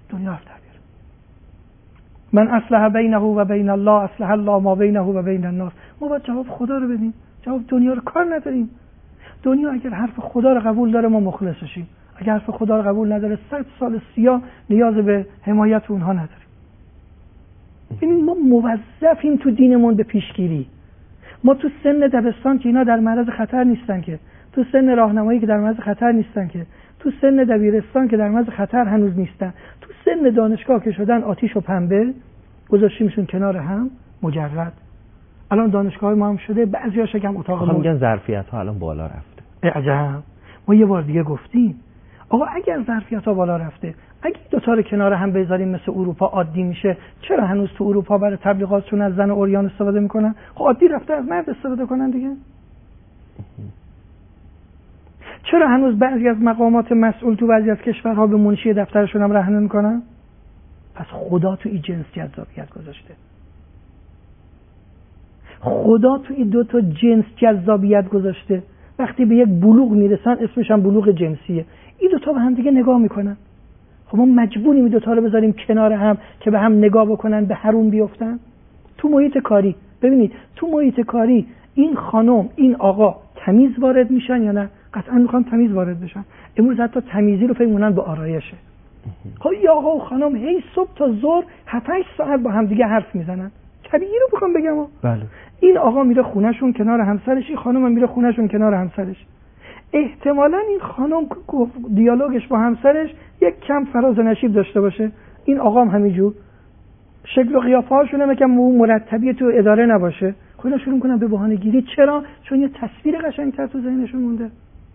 C: من اصلح بینه و بین الله اصلح الله ما بینه و بین الناس. ما باید جواب خدا رو بدیم، جواب دنیا رو کار نداریم. دنیا اگر حرف خدا رو قبول داره ما مخلصشیم، اگر حرف خدا رو قبول نداره 100 سال سیاه نیاز به حمایت اونها نداریم. یعنی ما موظفیم تو دینمون به پیشگیری. ما تو سن دبستان که اینا در معرض خطر نیستن، که تو سن راهنمایی که در معرض خطر نیستن، که تو سن دبیرستان که در معرض خطر هنوز نیستن، تو سن دانشگاه که شدن آتیش و پنبه، گذاشتیمشون کنار هم مجرد. الان دانشگاه ما هم شده بعضیا شکم اتاق
B: میگن ظرفیت ها الان بالا رفته.
C: عجب. ما یه بار دیگه گفتیم آقا اگر ظرفیت ها بالا رفته، اگه دو تا رو کنار هم بذاریم مثل اروپا عادی میشه، چرا هنوز تو اروپا برای تبلیغاتشون از زن اوریان استفاده میکنن؟ خب عادی رفته از مرد استفاده کنن دیگه. چرا هنوز بعضی از مقامات مسئول تو بعضی از کشورها به منشی دفترشون هم رهن میکنن؟ پس خدا تو این جنس جذابیت گذاشته. خدا تو این دو تا جنس جذابیت گذاشته. وقتی به یک بلوغ میرسن اسمش هم بلوغ جنسیه. این دو تا به هم دیگه نگاه میکنن. خب ما مجبوریم این دو تا رو بذاریم کنار هم که به هم نگاه بکنن، به حروم بیفتن. تو محیط کاری ببینید، تو محیط کاری این خانم این آقا تمیز وارد میشن یا نه؟ قطعا میخوان تمیز وارد بشن. امروز حتی تمیزی رو فکر می‌کنن با آرایشه. خب این آقا و خانم هی صبح تا ظهر 7-8 ساعت با هم دیگه حرف میزنن. طبیعی رو بخوام بگم.
B: بله.
C: این آقا میره خونهشون کنار همسرش، این خانم هم میره خونهشون کنار همسرش. احتمالاً این خانم دیالوگش با همسرش یک کم فراز و نشیب داشته باشه، این آقا هم همینجور. شکل و قیافه هاشون هم یکم مرتبی تو اداره نباشه. خودشون شروع میکنن به بهانه گیری. چرا؟ چون یه تصویر قشنگ‌تر تو ذهنشون مونده.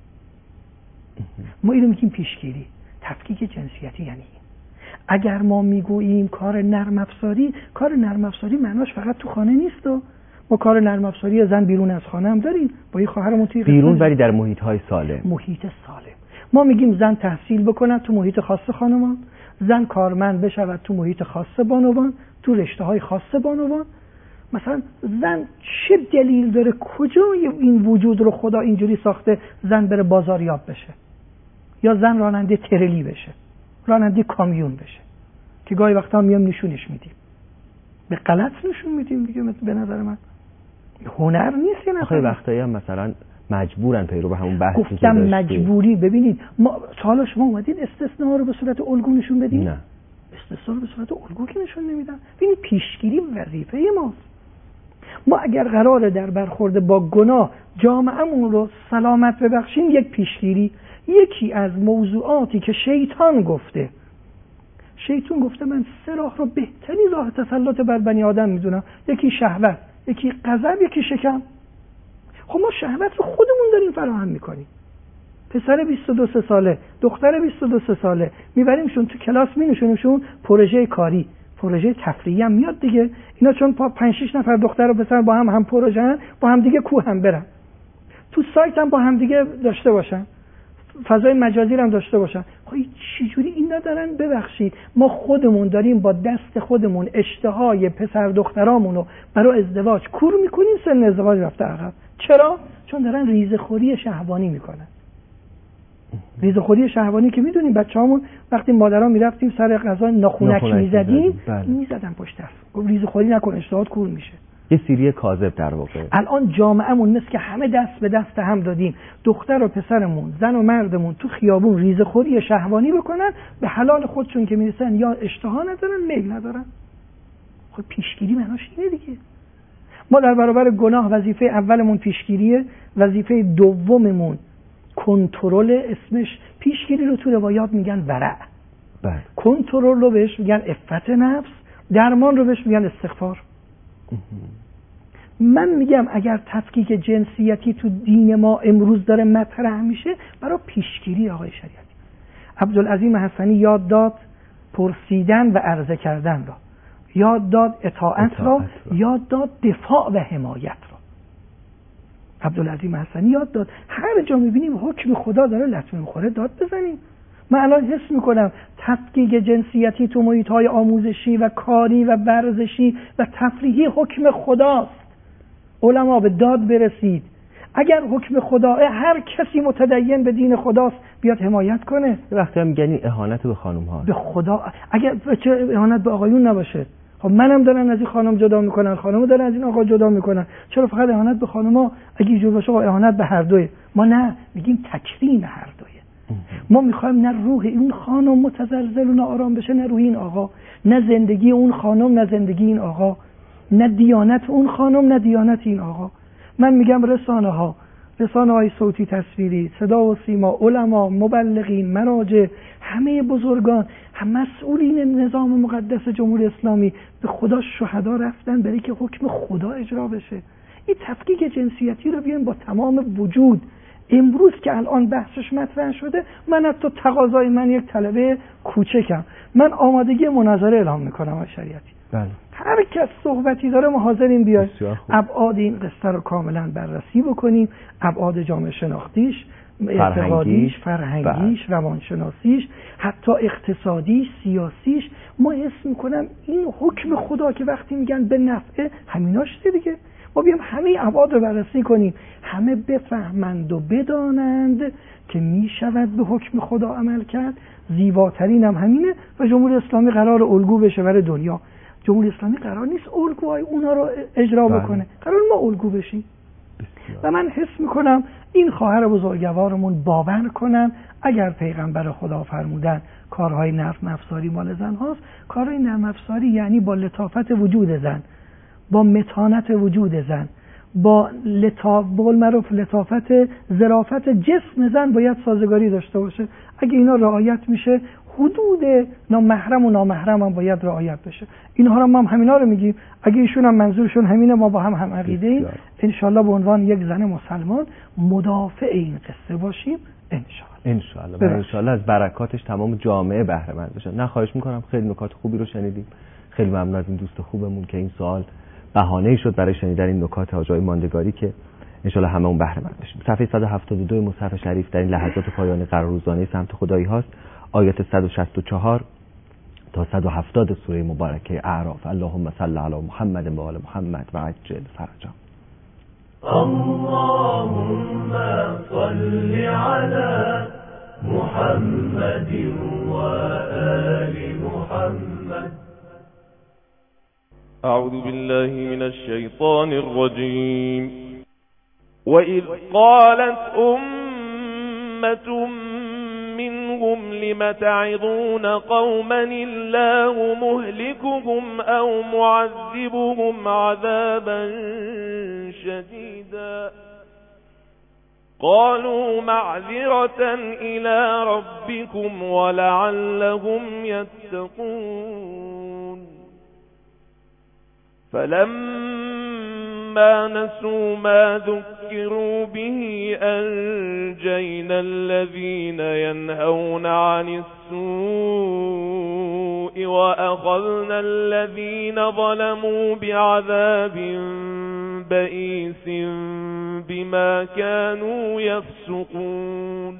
C: ما اینو میگیم پیشگیری. تفکیک جنسیتی یعنی این. اگر ما میگوییم کار نرم افزاری، کار نرم افزاری معناش فقط تو خانه نیست. و ما کار نرم افزاری زن بیرون از خانه هم داریم. با این خواهرمون توی
B: بیرون، ولی در محیط‌های سالم.
C: محیط سالم. ما میگیم زن تحصیل بکنه تو محیط خاص خانمان، زن کارمند بشود تو محیط خاص بانوان، تو رشته‌های خاص بانوان. مثلا زن چه دلیل داره، کجا این وجود رو خدا اینجوری ساخته زن بره بازاریاب بشه، یا زن راننده ترلی بشه، راننده کامیون بشه، که گاهی وقتا میام نشونش میدیم، به غلط نشون میدیم دیگه. به نظر من هنر نیست. یه
B: خیلی وقتایی هم مثلا مجبورن پیرو به همون بحثی که
C: گفتم مجبوری. ببینید ما حالا شما اومدید استثناء رو به صورت الگو نشون بدید؟
B: نه،
C: استثناء رو به صورت الگو که نشون نمیدن. ببینید پیشگیری وظیفه ماست. ما اگر قراره در برخورد با گناه جامعه‌مون رو سلامت ببخشیم، یک پیشگیری، یکی از موضوعاتی که شیطان گفته من 3 راه رو بهترین راه تسلط بر بنی آدم میدونم. یکی شهوت، یکی غضب، یکی شکم. خب ما شهوت رو خودمون داریم فراهم میکنیم. پسر 22 ساله، دختر 22 ساله میبریمشون تو کلاس، مینشونیمشون پروژه کاری، پروژه تفریحی هم میاد دیگه. اینا چون 5-6 نفر دختر و پسر با هم پروژه هن، با هم دیگه کوه هم برن، تو سایت هم با هم دیگه داشته باشن، فضای مجازی هم داشته باشن. خب چجوری اینا دارن؟ ببخشید ما خودمون داریم با دست خودمون اشتهای پسر دخترامون رو برای ازدواج کور میکنیم. سن ازدواج رفته عقب. چرا؟ چون دارن ریزخوری شهوانی میکنن. ریزخوری شهوانی که میدونیم بچه‌هامون وقتی مادرها میرفتیم سر غذا ناخونک میزدیم، میزدن پشت دست. ریزخوری نکن، اشتهات کور میشه.
B: یه سیری کاذب در واقع.
C: الان جامعهمون مثل که همه دست به دست هم دادیم، دختر و پسرمون، زن و مردمون تو خیابون ریزخوری شهوانی بکنن، به حلال خودشون که میرسن یا اشتها ندارن، میل ندارن. خب پیشگیری معناش اینه دیگه. ما در برابر گناه وظیفه اولمون پیشگیریه، وظیفه دوممون کنترل. اسمش پیشگیری رو تو روایات میگن ورع.
B: بله.
C: کنترل رو بهش میگن عفت نفس، درمان رو بهش میگن استغفار. من میگم اگر تفکیک جنسیتی تو دین ما امروز داره مطرح میشه، برای پیشگیری آقای شریعتی. عبدالعظیم حسنی یاد داد پرسیدن و عرضه کردن را، یاد داد اطاعت را، یاد داد دفاع و حمایت را. عبدالعظیم حسنی یاد داد هر جا میبینیم حکم خدا داره لطمه میخوره داد بزنیم. من الان حس میکنم تفکیک جنسیتی تو محیط‌های آموزشی و کاری و ورزشی و تفریحی حکم خداست. علما به داد برسید. اگر حکم خداه، هر کسی متدین به دین خداست بیاد حمایت کنه.
B: وقتی هم میگن اهانت به خانم ها،
C: به خدا. اگر چه اهانت به آقایون نباشه؟ خب منم دارن از این خانم جدا میکنن، خانمو دارن از این آقا جدا میکنن. چرا فقط اهانت به خانم‌ها؟ اگه اینجور باشه اهانت به هر دوی. ما نه، میگیم تکریم هر دوی. ما میخوایم نه روح اون خانم متزلزل و ناآرام بشه، نه روح این آقا، نه زندگی اون خانم نه زندگی این آقا، نه دیانت اون خانم نه دیانت این آقا. من میگم رسانه‌های صوتی تصویری، صدا و سیما، علما، مبلغین، مراجع، همه بزرگان، هم مسئولین نظام مقدس جمهوری اسلامی به خدا شهدا رفتن برای که حکم خدا اجرا بشه. این تفکیک جنسیتی رو بیایم با تمام وجود. امروز که الان بحثش مطرح شده، من حتی تقاضای من یک طلبه کوچکم، من آمادگی مناظره اعلام میکنم آقای شریعتی.
B: بله.
C: هر کس صحبتی داره ما حاضریم بیایم ابعاد این قصه رو کاملا بررسی بکنیم، ابعاد جامعه شناختیش، اعتقادیش، فرهنگیش، روانشناسیش، حتی اقتصادیش، سیاسیش. ما حس میکنم این حکم خدا که وقتی میگن به نفع همیناش دیگه. ما بیام همه ابعاد رو بررسی کنیم، همه بفهمند و بدانند که می شود به حکم خدا عمل کرد. زیباترین هم همینه و جمهوری اسلامی قرار الگو بشه برای دنیا. جمهوری اسلامی قرار نیست الگوهای اونا رو اجرا بکنه، قرار ما الگو بشیم. و من حس میکنم این خواهر بزرگوارمون باور کنن اگر پیغمبر خدا فرمودن کارهای نرم افزاری مال زن هاست، کارهای نرم افزاری یعنی با لطافت وجود زن، با متانت وجود زن، با لطافت ظرافت جسم زن باید سازگاری داشته باشه. اگه اینا رعایت میشه، حدود نامحرم و نامحرم هم باید رعایت بشه. اینها رو ما هم همینا رو میگیم. اگه ایشون هم منظورشون همینه، ما با هم عقیده ایم، انشالله به عنوان یک زن مسلمان مدافع این قصه باشیم انشالله.
B: و انشالله از برکاتش تمام جامعه بهره مند بشن. نه خواهش میکنم، خیلی نکات خوبی رو شنیدیم. خیلی ممنون از این دوست خوبمون که این سوال بهانه‌ای شد برای شنیدن این نکات حاج آقای ماندگاری که انشالله همه اون بهره مند بشیم. صفحه 172 مصحف شریف در این لحظات پایانی قرار روزانه سمت خدایی هاست. آیات 164 تا 170 سوره مبارکه اعراف. اللهم صل علی محمد و آل محمد و عجل فرجهم.
D: اللهم صل على محمد و آل محمد.
E: أعوذ بالله من الشيطان الرجيم. وإذ قالت أمة منهم لم تعظون قوما الله مهلكهم أو معذبهم عذابا شديدا قالوا معذرة إلى ربكم ولعلهم يتقون. فلما نسوا ما ذكروا به أنجينا الذين ينهون عن السوء وأخذنا الذين ظلموا بعذاب بئيس بما كانوا يفسقون.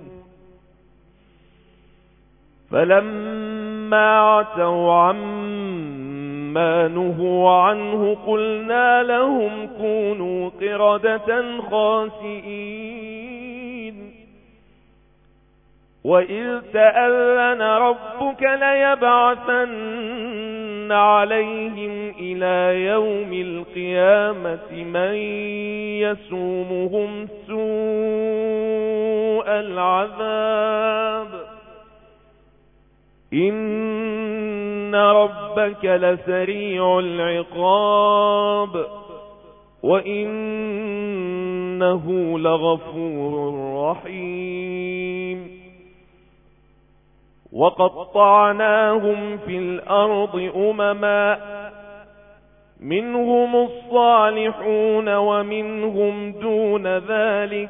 E: فلما عتوا عما نهوا عنه قلنا لهم كونوا قردة خاسئين. وإذ تأذن ربك ليبعثن عليهم إلى يوم القيامة من يسومهم سوء العذاب إن ربك لسريع العقاب وإنه لغفور رحيم. وقطعناهم في الأرض أمما منهم الصالحون ومنهم دون ذلك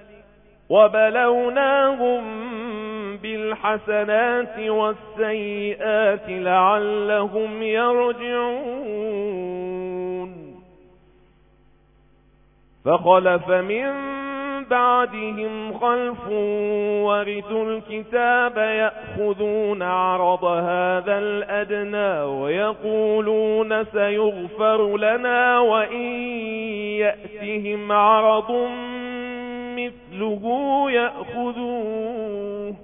E: وبلوناهم بالحسنات والسيئات لعلهم يرجعون. فخلف من بعدهم خلف ورثوا الكتاب يأخذون عرض هذا الأدنى ويقولون سيغفر لنا وإن يأتهم عرض مثله يأخذوه.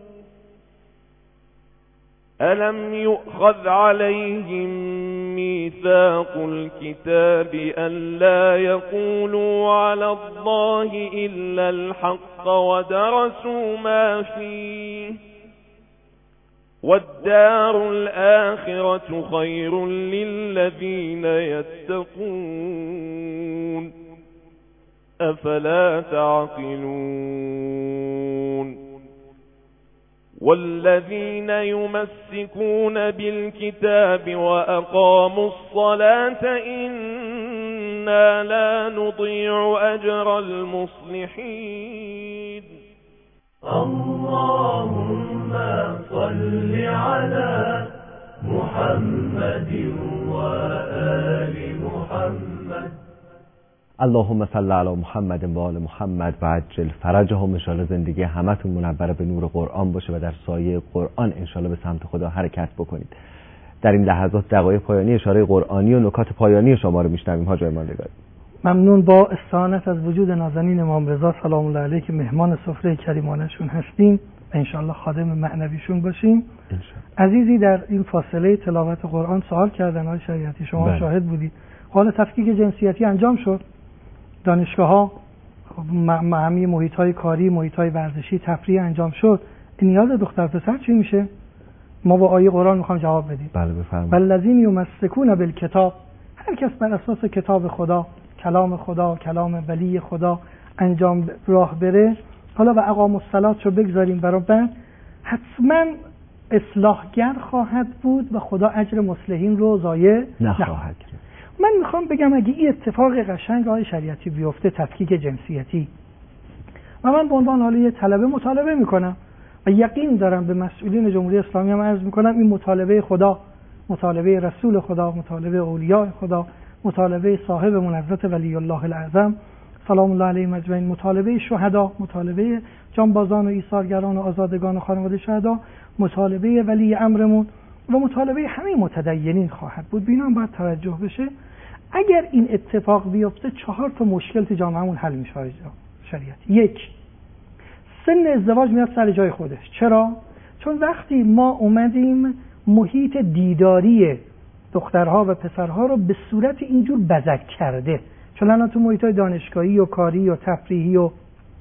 E: ألم يؤخذ عليهم ميثاق الكتاب ألا يقولوا على الله إلا الحق ودرسوا ما فيه والدار الآخرة خير للذين يتقون أفلا تعقلون. والذين يمسكون بالكتاب وأقاموا الصلاة إنا لا نضيع أجر المصلحين.
D: اللهم صل على محمد وآل محمد.
B: اللهم صل علی محمد و آل محمد و عجل فرجهم. ان شاءالله زندگی همتون منور به نور قرآن باشه و در سایه قرآن ان شاءالله به سمت خدا حرکت بکنید. در این لحظات دقایق پایانی اشاره قرآنی و نکات پایانی شما رو میشنویم حاج آقای ماندگاری.
C: ممنون با استعانت از وجود نازنین امام رضا سلام الله علیه که مهمان سفره کریمانشون هستیم و انشاءالله خادم معنویشون باشیم. عزیزی در این فاصله تلاوت قرآن سوال کردن آقای شریعتی، شما شاهد بودید. حالا تفکیک جنسیتی انجام شد، دانشگاه‌ها همه محیط‌های کاری، محیط‌های ورزشی، تفریح انجام شد. نیاز دختر پسر چی میشه؟ ما با آیه قرآن میخوام جواب بدیم.
B: بله بفرمایید.
C: والذین یمسکون بالکتاب، هر کس بر اساس کتاب خدا، کلام خدا، کلام ولی خدا انجام راه بره. حالا و اقام الصلاة رو بگذاریم برای بعد، حتما اصلاحگر خواهد بود و خدا اجر مصلحین رو ضایع نخواهد کرد. من میخوام بگم اگه این اتفاق قشنگ آقای شریعتی بیفته، تفکیک جنسیتی، و من به عنوان حالا یه طلبه مطالبه میکنم و یقین دارم به مسئولین جمهوری اسلامی هم عرض میکنم این مطالبه خدا، مطالبه رسول خدا، مطالبه اولیاء خدا، مطالبه صاحبمون حضرت ولی الله الاعظم سلام الله علیهم اجمعین، مطالبه شهدا، مطالبه جانبازان و ایثارگران و آزادگان و خانواده شهدا، مطالبه ولی امرمون و مطالبه همه متدینین خواهد بود. بینا هم باید توجه بشه. اگر این اتفاق بیفته 4 تا مشکل تو جامعهمون حل میشه شریعت. 1، سن ازدواج میاد سر جای خودش. چرا؟ چون وقتی ما اومدیم محیط دیداری دخترها و پسرها رو به صورت اینجور بزک کرده، چون الان تو محیط‌های دانشگاهی و کاری و تفریحی و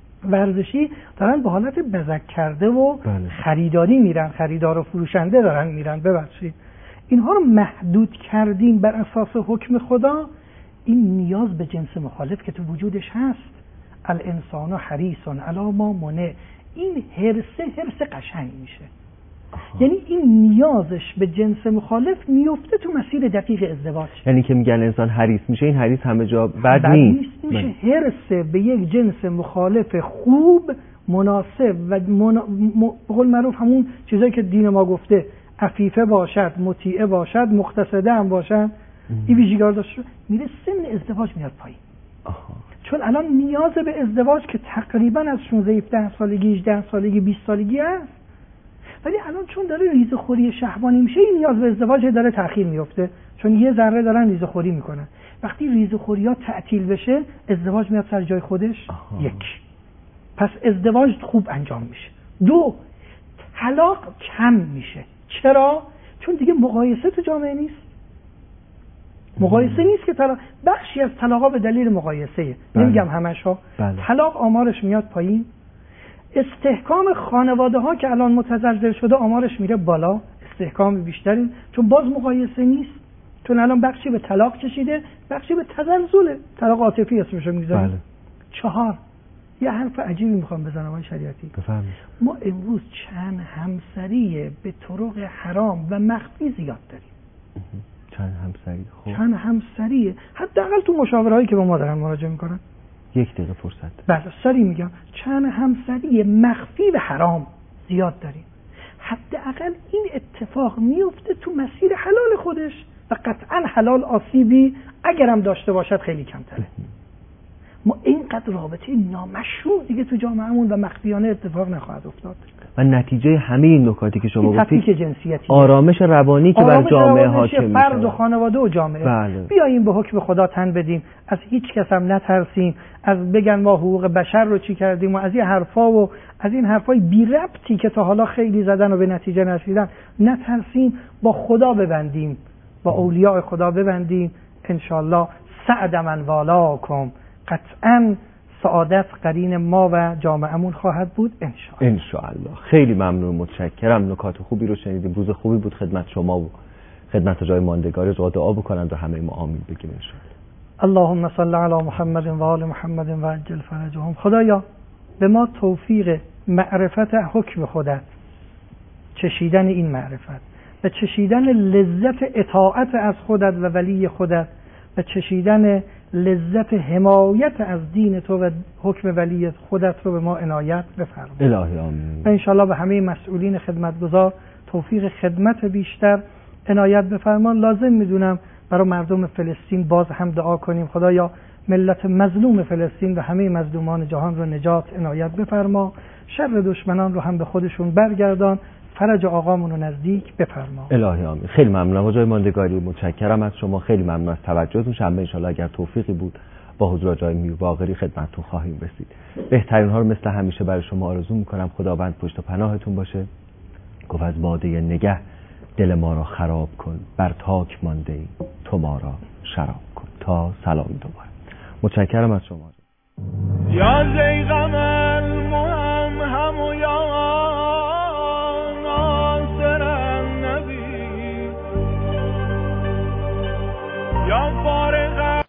C: ورزشی دارن به حالت بزک کرده و خریداری میرن، خریدار و فروشنده دارن میرن. ببخشید اینها رو محدود کردیم بر اساس حکم خدا. این نیاز به جنس مخالف که تو وجودش هست، الانسان حریص علی ما منع، این حرص قشنگ میشه. یعنی این نیازش به جنس مخالف میفته تو مسیر دقیق ازدواج. یعنی که میگن انسان حریص میشه، این حریص همه جا بد نیست، میشه حرص به یک جنس مخالف خوب، مناسب و به قول معروف همون چیزایی که دین ما گفته، عفیفه باشد، مطیعه باشد، مقتصده هم باشد، این ویژگی‌ها داشته، میره سن ازدواج میاد پایین. چون الان نیاز به ازدواج که تقریبا از 16 سالگی 18 سالگی 20 سالگی است، ولی الان چون داره ریزه‌خوری شهوانی میشه، این نیاز به ازدواج داره تأخیر میفته، چون یه ذره دارن ریزه‌خوری میکنن. وقتی ریزه‌خوری‌ها تعطیل بشه، ازدواج میاد سر جای خودش. 1، پس ازدواج خوب انجام میشه. 2، طلاق کم میشه. چرا؟ چون دیگه مقایسه تو جامعه نیست. مقایسه نیست که طلاق، بخشی از طلاق‌ها به دلیل مقایسه، نمیگم همش‌ها. طلاق آمارش میاد پایین. استحکام خانواده ها که الان متزلزل شده، آمارش میره بالا، استحکام بیشتری، چون باز مقایسه نیست. چون الان بخشی به طلاق کشیده، بخشی به تزلزله، طلاق عاطفی اسمشو میذاریم. 4، یه حرف عجیبی میخوام بزنم آقای شریعتی.
B: بفرمایید.
C: ما امروز چند همسری به طرق حرام و مخفی زیاد داریم.
B: چند همسری؟ خب
C: چند همسریه، حداقل تو مشاورهایی که با ما دارن مراجعه میکنن.
B: 1 دقیقه فرصت.
C: بله سری میگم، چند همسری مخفی و حرام زیاد داریم. حداقل این اتفاق میفته تو مسیر حلال خودش و قطعا حلال آسیبی اگرم داشته باشد خیلی کمتره. ما اینقدر رابطه نامشروع دیگه تو جامعهمون و مخفیانه اتفاق نخواهد افتاد.
B: و نتیجه همه این نکاتی که شما گفتید،
C: تفکیک جنسیتی،
B: آرامش روانی که بر جامعه حاکم میشه،
C: فرد و خانواده و جامعه.
B: بله.
C: بیاییم به حکم خدا تن بدیم، از هیچ کس هم نترسیم، از بگن ما حقوق بشر رو چی کردیم و از این حرفا و از این حرفای بی ربطی که تا حالا خیلی زدن و به نتیجه نرسیدن نترسیم، با خدا ببندیم، با اولیاء خدا ببندیم. انشالله سعد من والاکم، قطعاً سعادت قرین ما و جامعهمون خواهد بود انشاءالله. خیلی ممنون، متشکرم. نکات خوبی رو شنیدیم، روز خوبی بود خدمت شما و خدمت جای ماندگاری. دعا بکنند و همه ما آمین بگیم انشاءالله. اللهم صل علی محمد و آل محمد و عجل فرجهم. خدایا به ما توفیق معرفت حکم خودت، چشیدن این معرفت و چشیدن لذت اطاعت از خودت و ولی خودت و چشیدن لذت حمایت از دین تو و حکم ولی خودت رو به ما عنایت بفرما الهی. آمین. و انشالله به همه مسئولین خدمتگزار توفیق خدمت بیشتر عنایت بفرما. لازم میدونم برای مردم فلسطین باز هم دعا کنیم. خدایا ملت مظلوم فلسطین و همه مظلومان جهان رو نجات عنایت بفرما، شر دشمنان رو هم به خودشون برگردان، فرج آقامون رو نزدیک بفرما الهی. آمین. خیلی ممنونم. جای ماندگاری متشکرم از شما، خیلی ممنون از توجهتون. شنبه ان شاء الله اگر توفیقی بود
B: با حضور آقای میرباقری خدمتتون خواهیم رسید. بهترین ها رو مثل همیشه برای شما آرزو میکنم. خداوند پشت و پناهتون باشه. گفت از باده نگه دل ما را خراب کن، بر تاک مانده ای تو ما را شراب کن. تا سلام دوباره. متشکرم از شما.
E: یا ای غم